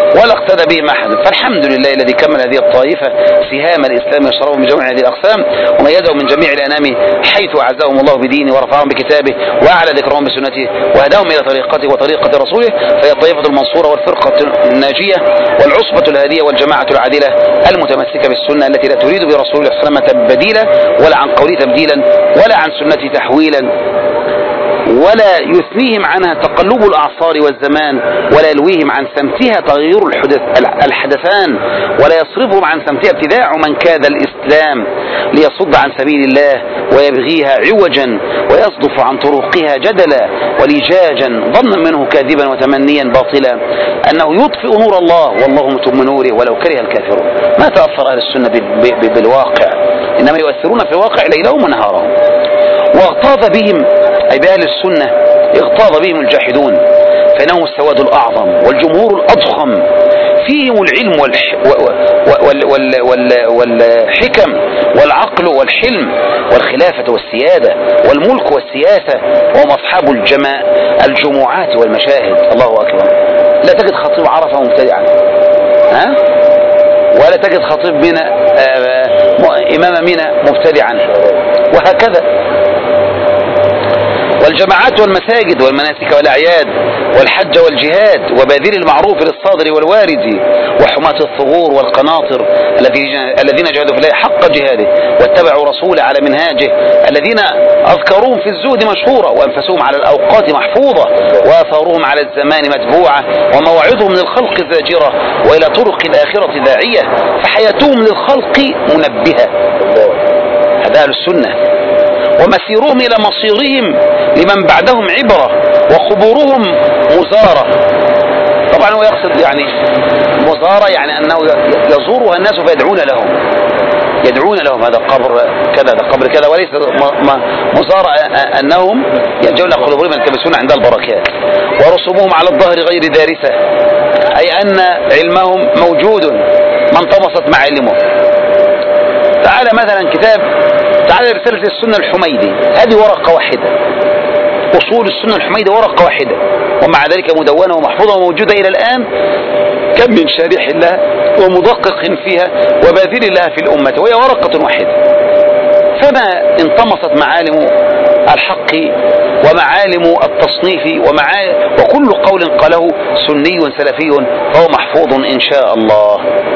ولا اقتدى بهم أحد. فالحمد لله الذي كمل هذه الطائفة سهام الإسلام يشربهم بجميع هذه الأقسام وميزهم من جميع الأنام حيث أعزهم الله بدينه ورفعهم بكتابه وأعلى ذكرهم بسنته وهداهم إلى طريقته وطريقة رسوله. فهي الطائفة المنصورة والفرقة الناجية والعصبة الهادية والجماعة العادلة المتمسكة بالسنة التي لا تريد برسول الله صلى الله عليه وسلم بديلا ولا عن قوله تبديلا ولا عن سنته تحويلا ولا يثنيهم عنها تقلب الأعصار والزمان ولا يلويهم عن سمتها تغير الحدث الحدثان ولا يصرفهم عن سمتها ابتداع من كاد الإسلام ليصد عن سبيل الله ويبغيها عوجا ويصدف عن طرقها جدلا ولجاجا ظنا منه كاذبا وتمنيا باطلا أنه يطفئ نور الله والله متم نوره ولو كره الكافرون. ما تأثر أهل السنة بالواقع إنما يؤثرون في الواقع ليلهم ونهارهم. واغتاظ بهم أي بأهل السنة اغتاظ بهم الجاحدون فإنهم السواد الأعظم والجمهور الأضخم فيهم العلم والح... وال... وال... وال... والحكم والعقل والحلم والخلافة والسيادة والملك والسياسة وهم أصحاب الجما... الجمعات والمشاهد. الله أكبر. لا تجد خطيب عرفة مبتدعا ها ولا تجد خطيب منى إمام منى مبتدعا وهكذا. والجماعات والمساجد والمناسك والأعياد والحج والجهاد وباذل المعروف للصادر والوارد وحماة الثغور والقناطر الذين جاهدوا في الله حق جهاده واتبعوا رسوله على منهاجه الذين أذكروهم في الزهد مشهورة وأنفسهم على الأوقات محفوظة وآثارهم على الزمان متبوعة ومواعظهم للخلق زاجرة وإلى طرق الآخرة داعية فحياتهم للخلق منبهة. هذا أهل السنة. ومسيرهم إلى مصيرهم لمن بعدهم عبرة وقبورهم مزارة. طبعا هو يقصد يعني مزارة يعني أنه يزورها الناس فيدعون لهم يدعون لهم هذا قبر كذا هذا قبر كذا وليس مزارة أنهم يرجعون قلوبهم يلتمسون عند البركات. ورسومهم على الظهر غير دارسة أي أن علمهم موجود ما انطمست معالمه. تعالى مثلا كتاب تعالى رسالة السنة الحميدي هذه ورقة واحدة أصول السنة الحميدي ورقة واحدة ومع ذلك مدونة ومحفوظة وموجودة إلى الآن. كم من شارح لها ومدقق فيها وباذل لها في الأمة وهي ورقة واحدة. فما انطمست معالم الحق ومعالم التصنيف ومعالم وكل قول قاله سني سلفي فهو محفوظ إن شاء الله.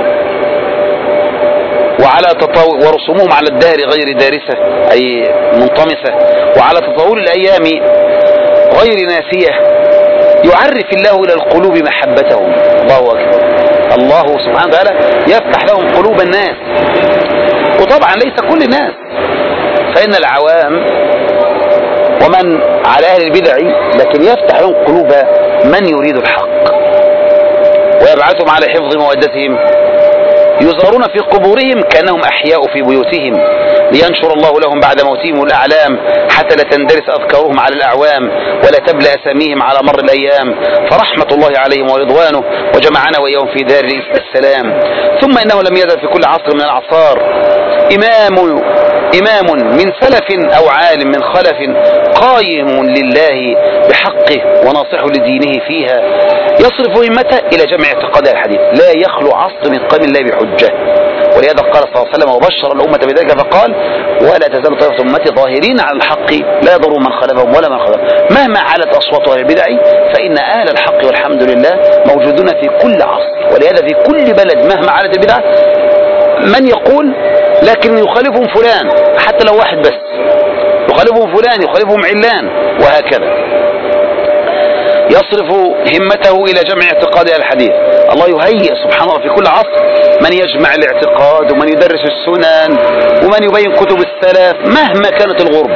وعلى تطاول ورسومهم على الدهر غير دارسة أي منطمسة وعلى تطاول الأيام غير ناسية يعرف الله إلى القلوب محبتهم. الله أكبر. الله سبحانه وتعالى يفتح لهم قلوب الناس وطبعا ليس كل الناس فإن العوام ومن على أهل البدع لكن يفتح لهم قلوب من يريد الحق ويبعثهم على حفظ مودتهم يزارون في قبورهم كأنهم أحياء في بيوتهم لينشر الله لهم بعد موتهم الأعلام حتى لا تندرس أذكارهم على الأعوام ولا تبلى أساميهم على مر الأيام فرحمة الله عليهم ورضوانه وجمعنا وإياهم في دار السلام. ثم إنه لم يزل في كل عصر من الأعصار إمام إمام من سلف أو عالم من خلف قائم لله بحقه وناصح لدينه فيها يصرف همته إلى جمع اعتقاد الحديث لا يخلو عصر من قيم الله بحجة. ولهذا قال صلى الله عليه وسلم وبشر الأمة بذلك فقال ولا تزال طائفة أمتي ظاهرين على الحق لا يضروا من خلفهم ولا من خلفهم مهما علت أصوات أهل البدع فإن أهل الحق والحمد لله موجودون في كل عصر. ولهذا في كل بلد مهما علت البدع من يقول لكن يخالفهم فلان حتى لو واحد بس يخالفهم فلان يخالفهم علان وهكذا يصرف همته إلى جمع اعتقاد الحديث. الله يهيئ سبحان الله في كل عصر من يجمع الاعتقاد ومن يدرس السنن ومن يبين كتب السلف مهما كانت الغربة.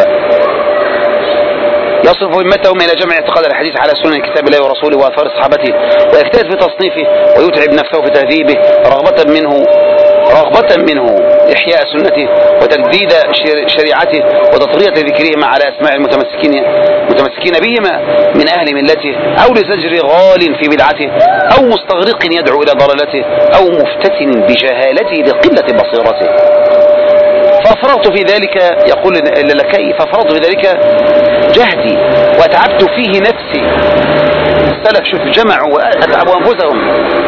يصرف همتهم إلى جمع اعتقاد الحديث على سنن كتاب الله ورسوله وآثار صحابته ويجتهد في تصنيفه ويتعب نفسه في تهذيبه رغبة منه رغبة منه إحياء سنته وتجديد شريعته وتطرية ذكرهما على أسماء المتمسكين متمسكين بهما من أهل ملته أو لزجر غال في بدعته أو مستغرق يدعو إلى ضلالته أو مفتتن بجهالته لقلة بصيرته. فأفرغت في ذلك يقول اللالكائي فأفرغت في ذلك جهدي وأتعبت فيه نفسي. السلف شوف جمعوا وأتعبوا أنفسهم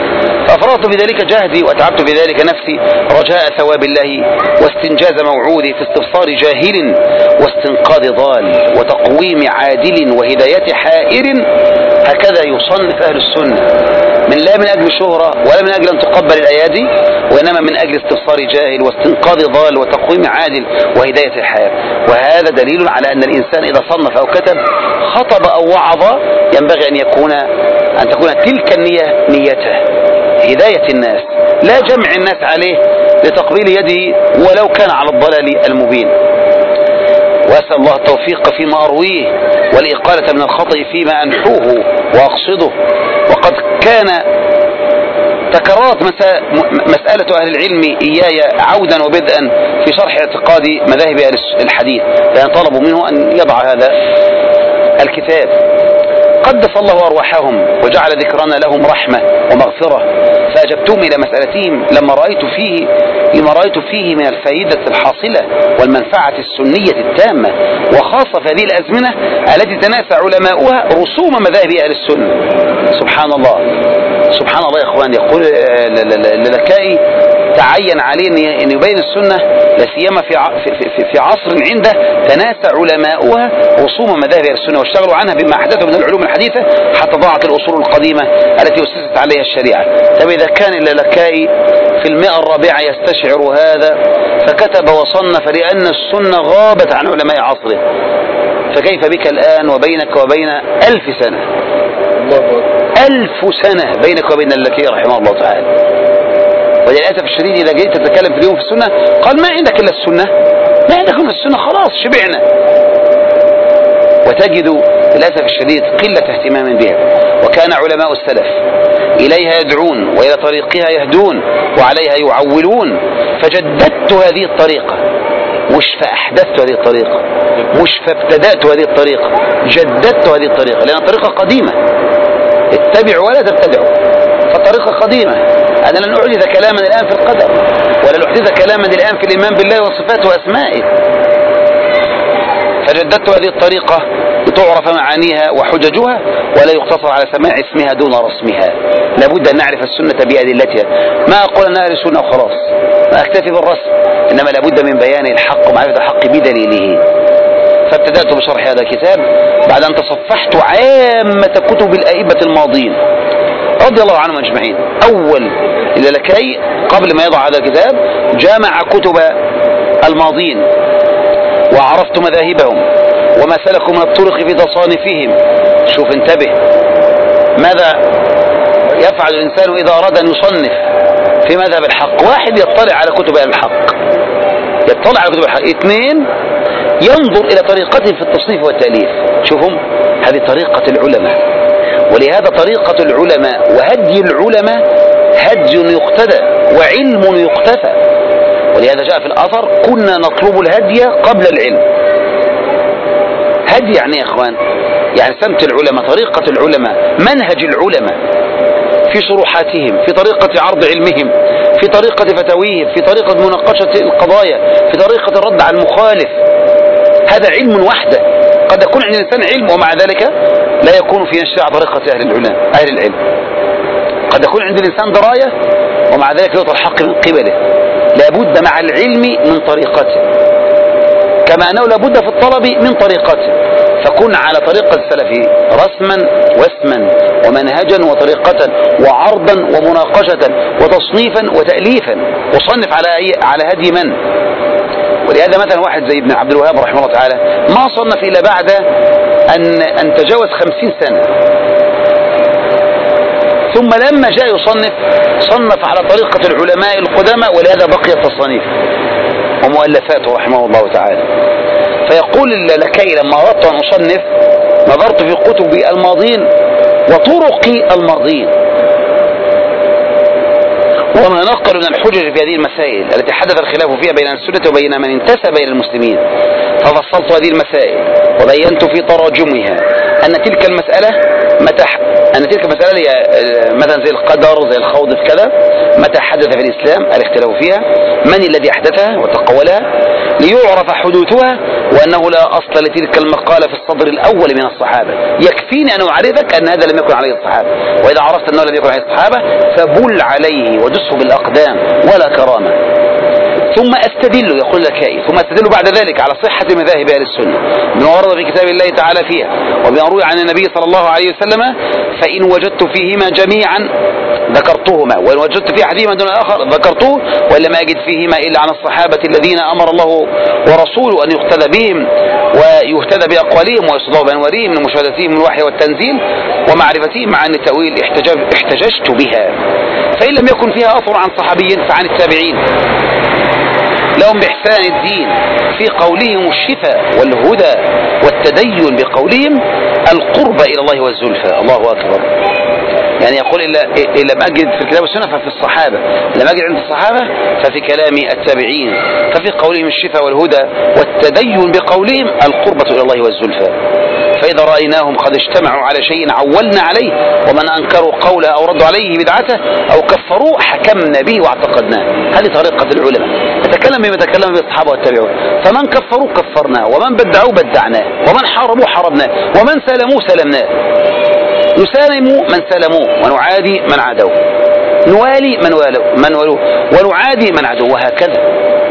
فأفرغت بذلك جهدي وأتعبت بذلك نفسي رجاء ثواب الله واستنجاز موعودي في استبصار جاهل واستنقاذ ضال وتقويم عادل وهداية حائر. هكذا يصنف أهل السنة، من لا من أجل شهرة ولا من أجل أن تقبل الأيادي، وإنما من أجل استبصار جاهل واستنقاذ ضال وتقويم عادل وهداية الحياة. وهذا دليل على أن الإنسان إذا صنف أو كتب خطب أو وعظ ينبغي أن يكون أن تكون تلك النية نيته هداية الناس، لا جمع الناس عليه لتقبيل يده ولو كان على الضلال المبين. وأسأل الله التوفيق فيما أرويه والإقالة من الخطأ فيما أنحوه وأقصده. وقد كان تكررت مسألة أهل العلم إياي عودا وبدءا في شرح اعتقاد مذاهب أهل الحديث، لأن طلبوا منه أن يضع هذا الكتاب. قدس الله أرواحهم وجعل ذكرنا لهم رحمة ومغفرة، فأجبتهم إلى مسألتهم لما رأيت فيه لما رأيت فيه من الفائدة الحاصلة والمنفعة السنية التامة، وخاصة في هذه الأزمنة التي تناسى علماؤها رسوم مذاهب أهل السنة. سبحان الله سبحان الله يا إخوان. يقول اللالكائي تعين عليه أن يبين السنة لا سيما في في عصر عنده تناسى علماؤها رسوم مذاهب أهل السنة واشتغلوا عنها بما أحدثه من العلوم الحديثة حتى ضاعت الأصول القديمة التي أسست عليها الشريعة. طب إذا كان اللالكائي في المئة الرابعة يستشعر هذا فكتب وصنف لأن السنة غابت عن علماء عصره، فكيف بك الآن وبينك وبين ألف سنة ألف سنة بينك وبين اللالكائي رحمه الله تعالى. وللأسف الشديد إذا جيت تتكلم في اليوم في السنة قال ما عندك إلا السنة، ما عندك إلا السنة، خلاص شبعنا. وتجد للأسف الشديد قلة اهتمام بها. وكان علماء السلف إليها يدعون وإلى طريقها يهدون وعليها يعولون، فجددت هذه الطريقة مش فأحدثت هذه الطريقة، مش فابتدأت هذه الطريقة، جددت هذه الطريقة، لأن الطريقة قديمة. اتبعوا ولا تبتدعوا، فالطريقة قديمة. أنا لن أحدث كلاما الآن في القدر ولا أحدث كلاما الآن في الإيمان بالله وصفاته وأسمائه، فجددت هذه الطريقة لتعرف معانيها وحججها ولا يقتصر على سماع اسمها دون رسمها. لابد أن نعرف السنة بأدلتها، ما أقول أنها للسنة وخلاص ما أكتفي بالرسم، إنما لابد من بيان الحق ومعرفة الحق بدليله. فابتدأت بشرح هذا الكتاب بعد أن تصفحت عامة كتب الأئمة الماضين رضي الله عنهم أجمعين. أول اللالكائي قبل ما يضع هذا الكتاب جامع كتب الماضين وعرفت مذاهبهم وما سلكوا من الطرق في تصانيفهم. شوف انتبه، ماذا يفعل الإنسان إذا أراد أن يصنف في مذهب الحق؟ واحد يطلع على كتب الحق، يطلع على كتب الحق. اثنين ينظر إلى طريقتهم في التصنيف والتأليف. شوفهم، هذه طريقة العلماء، ولهذا طريقة العلماء وهدي العلماء هدي يقتدى وعلم يقتفى. ولهذا جاء في الأثر كنا نطلب الهدي قبل العلم. هدي يعني يا إخوان يعني سمت العلماء، طريقة العلماء، منهج العلماء في شروحاتهم، في طريقة عرض علمهم، في طريقة فتاويهم، في طريقة مناقشة القضايا، في طريقة الرد على المخالف. هذا علم وحده. قد يكون عند الإنسان علم ومع ذلك لا يكون في نشاع طريقة أهل العلم أهل العلم. قد يكون عند الإنسان دراية ومع ذلك يعطى الحق من قبله. لابد مع العلم من طريقته، كما أنه لابد في الطلب من طريقته. فكن على طريقة السلف رسما واسما ومنهجا وطريقة وعرضا ومناقشة وتصنيفا وتأليفا، وصنف على أي على هدي من. ولهذا مثلا واحد زي ابن عبد الوهاب رحمه الله تعالى ما صنف إلا بعد أن أن تجاوز خمسين سنة، ثم لما جاء يصنف صنف على طريقة العلماء القدامى، ولهذا بقي التصانيف ومؤلفاته رحمه الله تعالى. فيقول اللالكائي لما أردت أن أصنف نظرت في كتب الماضين وطرق الماضين وما نقل من الحجج في هذه المسائل التي حدث الخلاف فيها بين السنة وبين من انتسب إلى المسلمين، ففصلت هذه المسائل وبينت في تراجمها أن تلك المسألة متى أن تلك المسألة هي مثلا زي القدر، زي الخوض في كذا، متى حدث في الإسلام الاختلاف فيها، من الذي أحدثها وتقولها، ليعرف حدوثها، وأنه لا أصل لتلك المقالة في الصدر الأول من الصحابة. يكفيني أن أعرفك أن هذا لم يكن عليه الصحابة، وإذا عرفت أنه لم يكن عليه الصحابة فبل عليه ودسه بالأقدام ولا كرامة. ثم أستدل، يقول لك كيف، ثم أستدل بعد ذلك على صحة مذاهب أهل السنة بما ورد في كتاب الله تعالى فيها وبما روي عن النبي صلى الله عليه وسلم، فإن وجدت فيهما جميعا ذكرتهما، وإن وجدت في أحدهما دون الآخر ذكرته، وإلا ما أجد فيهما إلا عن الصحابة الذين أمر الله ورسوله أن يقتدى بهم ويهتدى بأقوالهم ويصدق بأنوارهم من مشاهدتهم الوحي والتنزيل ومعرفتهم مع أن التأويل احتججت بها. فإن لم يكن فيها أثر عن صحابي فعن التابعين لهم بإحسان الدين في قولهم الشفاء والهدى والتدين بقولهم القرب إلى الله والزلفى. الله أكبر. يعني يقول إلا لم أجد في الكتاب والسنة ففي الصحابة، لم أجد عند الصحابة ففي كلام التابعين، ففي قولهم الشفاء والهدى والتدين بقولهم القربة إلى الله والزلفى. فإذا رأيناهم قد اجتمعوا على شيء عولنا عليه، ومن أنكروا قوله أو ردوا عليه بدعته أو كفروه حكمنا به واعتقدناه. هذه طريقة العلماء، نتكلم بما تكلم به الصحابة والتابعون. فمن كفروا كفرناه، ومن بدعوا بدعناه، ومن حاربوا حاربناه، ومن سلموا سلمناه. نسالم من سلموه ونعادي من عادوه، نوالي من والوا من والوه ونعادي من عادوه، وهكذا.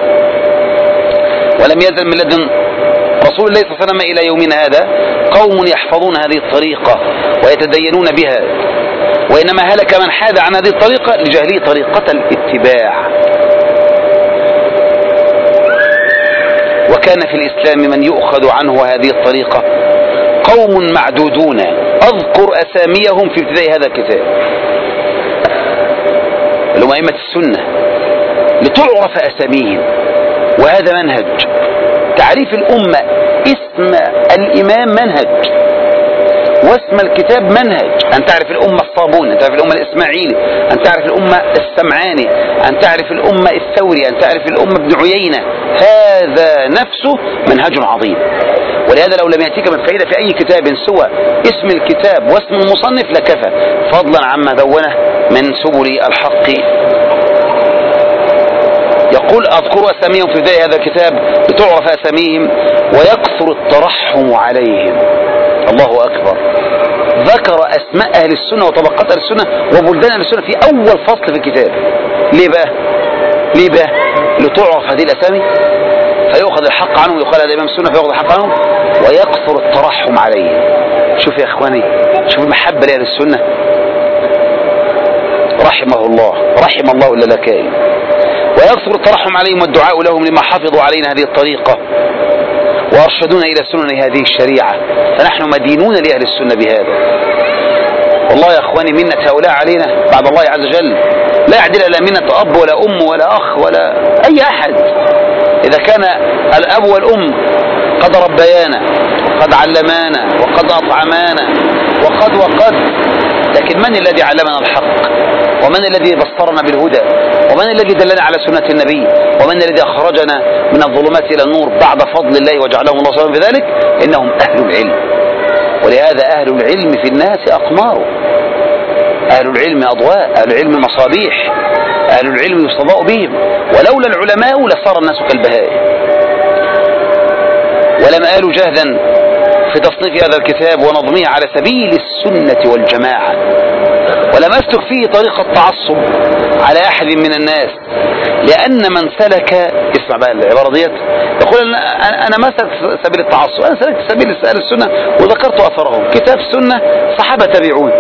ولم يزل من لدن رسول الله صلى الله عليه وسلم إلى يومنا هذا قوم يحفظون هذه الطريقة ويتدينون بها، وإنما هلك من حاد عن هذه الطريقة لجهله طريقة الاتباع. وكان في الإسلام من يؤخذ عنه هذه الطريقة قوم معدودون، أذكر أساميهم في ابتداء هذا الكتاب، اللي هم أئمة السنة، لتعرف أساميهم. وهذا منهج تعريف الأمة، اسم الإمام منهج، واسم الكتاب منهج. أن تعرف الأمة الصابون، أن تعرف الأمة الإسماعيلي، أن تعرف الأمة السمعاني، أن تعرف الأمة الثوري، أن تعرف الأمة ابن عيينة. هذا نفسه منهج عظيم. ولهذا لو لم يأتيك من فائدة في أي كتاب سوى اسم الكتاب واسم المصنف لكفى، فضلا عما دونه من سبل الحق. يقول أذكر أساميهم في بداية هذا الكتاب لتعرف أساميهم ويكثر الترحم عليهم. الله أكبر. ذكر أسماء أهل السنة وطبقات أهل السنة وبلدان أهل السنة في أول فصل في الكتاب. ليه بقى؟ ليه بقى؟ لتعرف هذه الأسامي فيأخذ الحق عنهم، يقال هذا إمام السنة فيأخذ الحق عنهم، ويكثر الترحم عليهم. شوف يا إخواني، شوف المحبة لأهل السنة. رحمه الله، رحم الله اللالكائي. ويكثر الترحم عليهم والدعاء لهم لما حفظوا علينا هذه الطريقة وأرشدونا إلى سنن هذه الشريعة، فنحن مدينون لأهل السنة بهذا. والله يا أخواني منة هؤلاء علينا بعد الله عز وجل لا يعدل لا منة أب ولا أم ولا أخ ولا أي أحد. إذا كان الأب والأم قد ربيانا وقد علمانا وقد أطعمانا وقد وقد، لكن من الذي علمنا الحق؟ ومن الذي بصرنا بالهدى؟ ومن الذي دلنا على سنة النبي؟ ومن الذي أخرجنا من الظلمات إلى النور بعد فضل الله وجعلهم الله سبحانه في ذلك؟ إنهم أهل العلم. ولهذا أهل العلم في الناس أقمار، أهل العلم أضواء، أهل العلم مصابيح، أهل العلم يستضاء بهم، ولولا العلماء لصار الناس كالبهائم. ولم آل جهدا في تصنيف هذا الكتاب ونظمه على سبيل السنة والجماعة، ولم أسلك فيه طريق التعصب على أحد من الناس، لأن من سلك، اسمع بقى العبارة ديت، يقول أنا ما سلكت سبيل التعصب، أنا سلكت سبيل أهل السنة وذكرت أثرهم، كتاب سنة صحابة تابعون.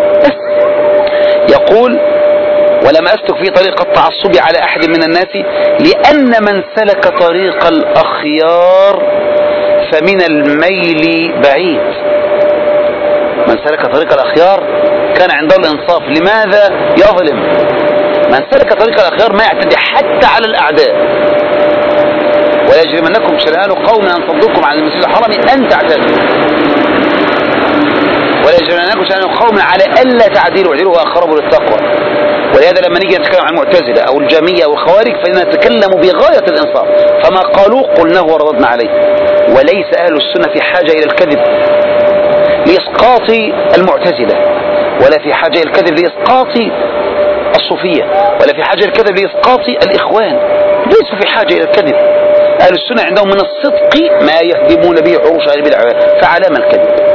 يقول ولم أسلك فيه طريق التعصب على أحد من الناس، لأن من سلك طريق الأخيار فمن الميل بعيد. من سلك طريق الأخيار كان عنده الإنصاف. لماذا يظلم؟ من سلك طريق الأخيار ما يعتدي حتى على الأعداء. ولا يجرمنكم شنآن قوم أن صدوكم عن المسجد الحرام أن تعتدوا، ولا يجرمنكم شنآن قوم على ألا تعدلوا، اعدلوا وأقربوا للتقوى. ولهذا لما نيجي نتكلم عن المعتزلة أو الجهمية أو الخوارج فإننا نتكلم بغاية الإنصاف، فما قالوا قلناه ورددنا عليه. وليس أهل السنة في حاجة إلى الكذب لإسقاط المعتزلة ولا في حاجة إلى الكذب لإسقاط الصوفية، ولا في حاجة إلى الكذب لإسقاط الإخوان، ليسوا في حاجة إلى الكذب. أهل السنة عندهم من الصدق ما يهدمون به عروش أهل البدع، فعلام الكذب.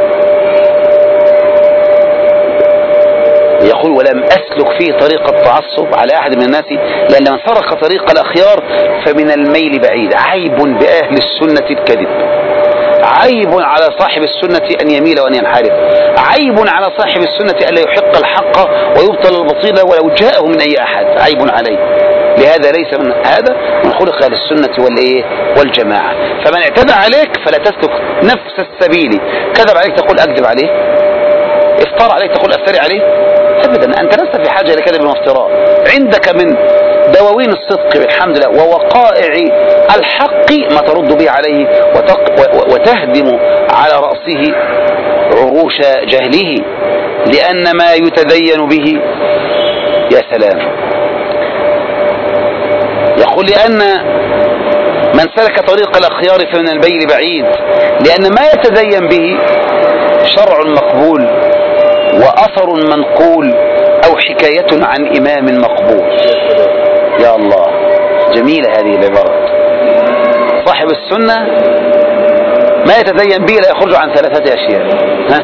يقول ولم أسلك فيه طريق التعصب على أحد من الناس، لأن من سرق طريق الأخيار فمن الميل بعيد. عيب بأهل السنة الكذب، عيب على صاحب السنة أن يميل وأن ينحرف، عيب على صاحب السنة أن لا يحق الحق ويبطل البطيل ولو جاءه من أي أحد، عيب عليه. لهذا ليس من هذا من خلق أهل السنة والإيه والجماعة. فمن اعتدى عليك فلا تسلك نفس السبيل. كذب عليك تقول أكذب عليه، افترى عليك تقول أفتري عليه، أبدا. أنت لست في حاجة إلى كذب وافتراء. عندك من دواوين الصدق بالحمد لله ووقائع الحق ما ترد به عليه وتهدم على رأسه عروش جهله، لأن ما يتدين به يا سلام. يقول لأن من سلك طريق الأخيار فمن البيل بعيد، لأن ما يتدين به شرع مقبول وأثر منقول أو حكاية عن إمام مقبول. يا الله، جميلة هذه العبارة. صاحب السنة ما يتدين به لا يخرج عن ثلاثة أشياء: ها؟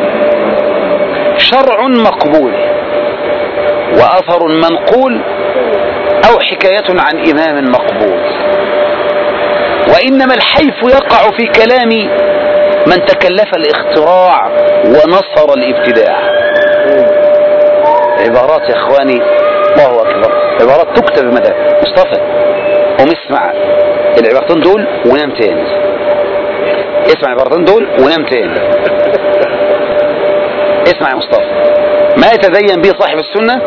شرع مقبول وأثر منقول أو حكاية عن إمام مقبول. وإنما الحيف يقع في كلام من تكلف الاختراع ونصر الابتداع. عبارات يا اخواني، الله اكبر، عبارات تكتب مدى. مصطفى قوم اسمع العبارتين دول ونام تاني، اسمع العبارتين دول ونام تاني. اسمع يا مصطفى، ما يتدين به صاحب السنة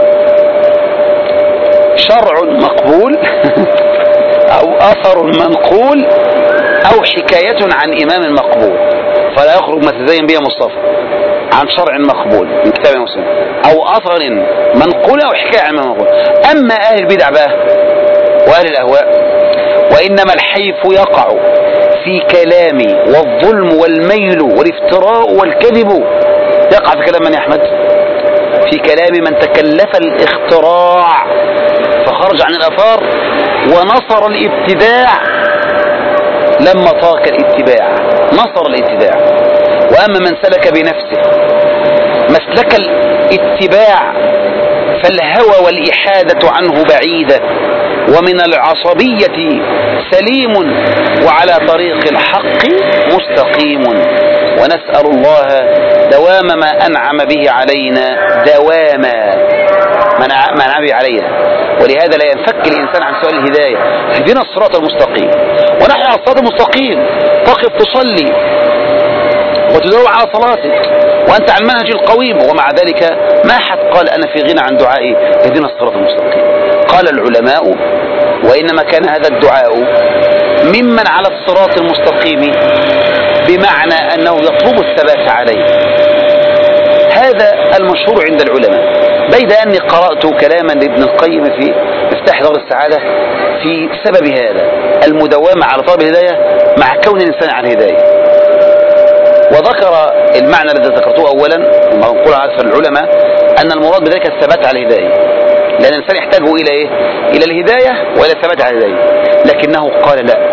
شرع مقبول او اثر منقول او حكاية عن امام مقبول. فلا يخرج ما تزين به مصطفى عن شرع مقبول من كتاب مسلم او اثر منقول او حكاية عن امام مقبول. اما اهل البدع بقى واهل الاهواء، وانما الحيف يقع في كلام والظلم والميل والافتراء والكذب. يقع في كلام من يا احمد؟ في كلام من تكلف الاختراع فخرج عن الاثار ونصر الابتداع لما طاق الاتباع، نصر الاتباع. واما من سلك بنفسه مسلك الاتباع فالهوى والإحادة عنه بعيدة، ومن العصبية سليم، وعلى طريق الحق مستقيم. ونسأل الله دوام ما أنعم به علينا، دوام ما أنعم به علينا. ولهذا لا ينفك الإنسان عن سؤال الهداية: اهدنا الصراط المستقيم. ونحن على الصراط المستقيم، تقف تصلي وتدعو على صلاتك وأنت على المنهج القويم، ومع ذلك ما حد قال أنا في غنى عن دعائي اهدنا الصراط المستقيم. قال العلماء: وإنما كان هذا الدعاء ممن على الصراط المستقيم بمعنى أنه يطلب الثبات عليه. هذا المشهور عند العلماء. بيد أني قرأت كلاما لابن القيم في مفتاح دار السعادة في سبب هذا، المداومة على طلب الهداية مع كون الإنسان على الهداية. وذكر المعنى الذي ذكرته أولا ومنقول عن أكثر العلماء أن المراد بذلك الثبات على الهداية، لأن الإنسان يحتاج إلى إيه؟ إلى الهداية وإلى الثبات على الهداية. لكنه قال لا،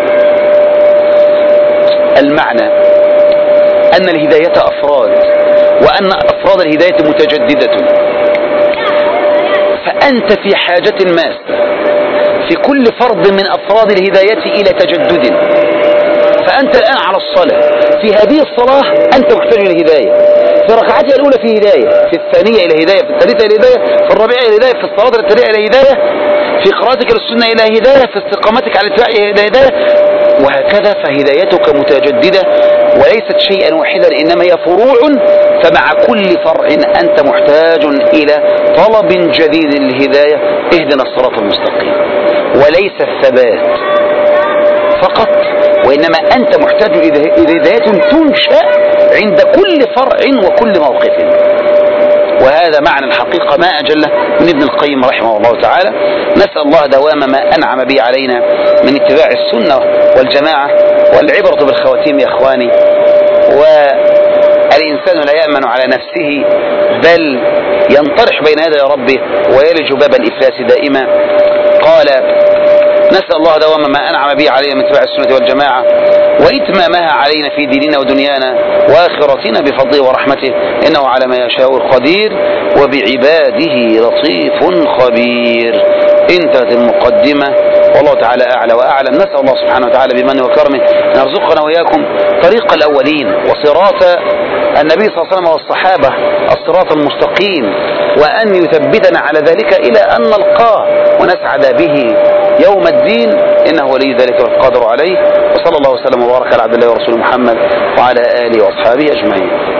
المعنى أن الهداية أفراد، وأن أفراد الهداية متجددة، فأنت في حاجة ماسة في كل فرد من أفراد الهداية إلى تجدد. فأنت الآن على الصلاة، في هذه الصلاة أنت محتاج إلى هداية، في ركعتها الأولى في هداية، في الثانية إلى هداية، في الثالثة إلى هداية، في الرابعة إلى هداية، في الصلاة التالية إلى هداية، في قراءتك للسنة إلى هداية، في استقامتك على الاتباع إلى هداية، وهكذا. فهدايتك متجددة وليست شيئا واحدا، إنما هي فروع. فمع كل فرع أنت محتاج إلى طلب جديد للهداية، اهدنا الصراط المستقيم. وليس الثبات فقط، وإنما أنت محتاج إلى هداية تنشأ عند كل فرع وكل موقف. وهذا معنى الحقيقة ما أجله من ابن القيم رحمه الله تعالى. نسأل الله دوام ما أنعم به علينا من اتباع السنة والجماعة. والعبرة بالخواتيم يا إخواني، الإنسان لا يأمن على نفسه بل ينطرح بين يدي ربه ويلج باب الإفلاس دائما. قال نسأل الله دوام ما أنعم به علينا من اتباع السنة والجماعة وإتمامها علينا في ديننا ودنيانا وآخرتنا بفضله ورحمته إنه على ما يشاء قدير وبعباده لطيف خبير. انتهت المقدمة والله تعالى أعلى وأعلم. نسأل الله سبحانه وتعالى بمنه وكرمه أن يرزقنا وإياكم طريق الأولين وصراط النبي صلى الله عليه وسلم والصحابة الصراط المستقيم، وأن يثبتنا على ذلك إلى أن نلقاه ونسعد به يوم الدين، إنه ولي ذلك والقادر عليه. وصلى الله وسلم وبارك على عبد الله ورسوله محمد وعلى آله وأصحابه أجمعين.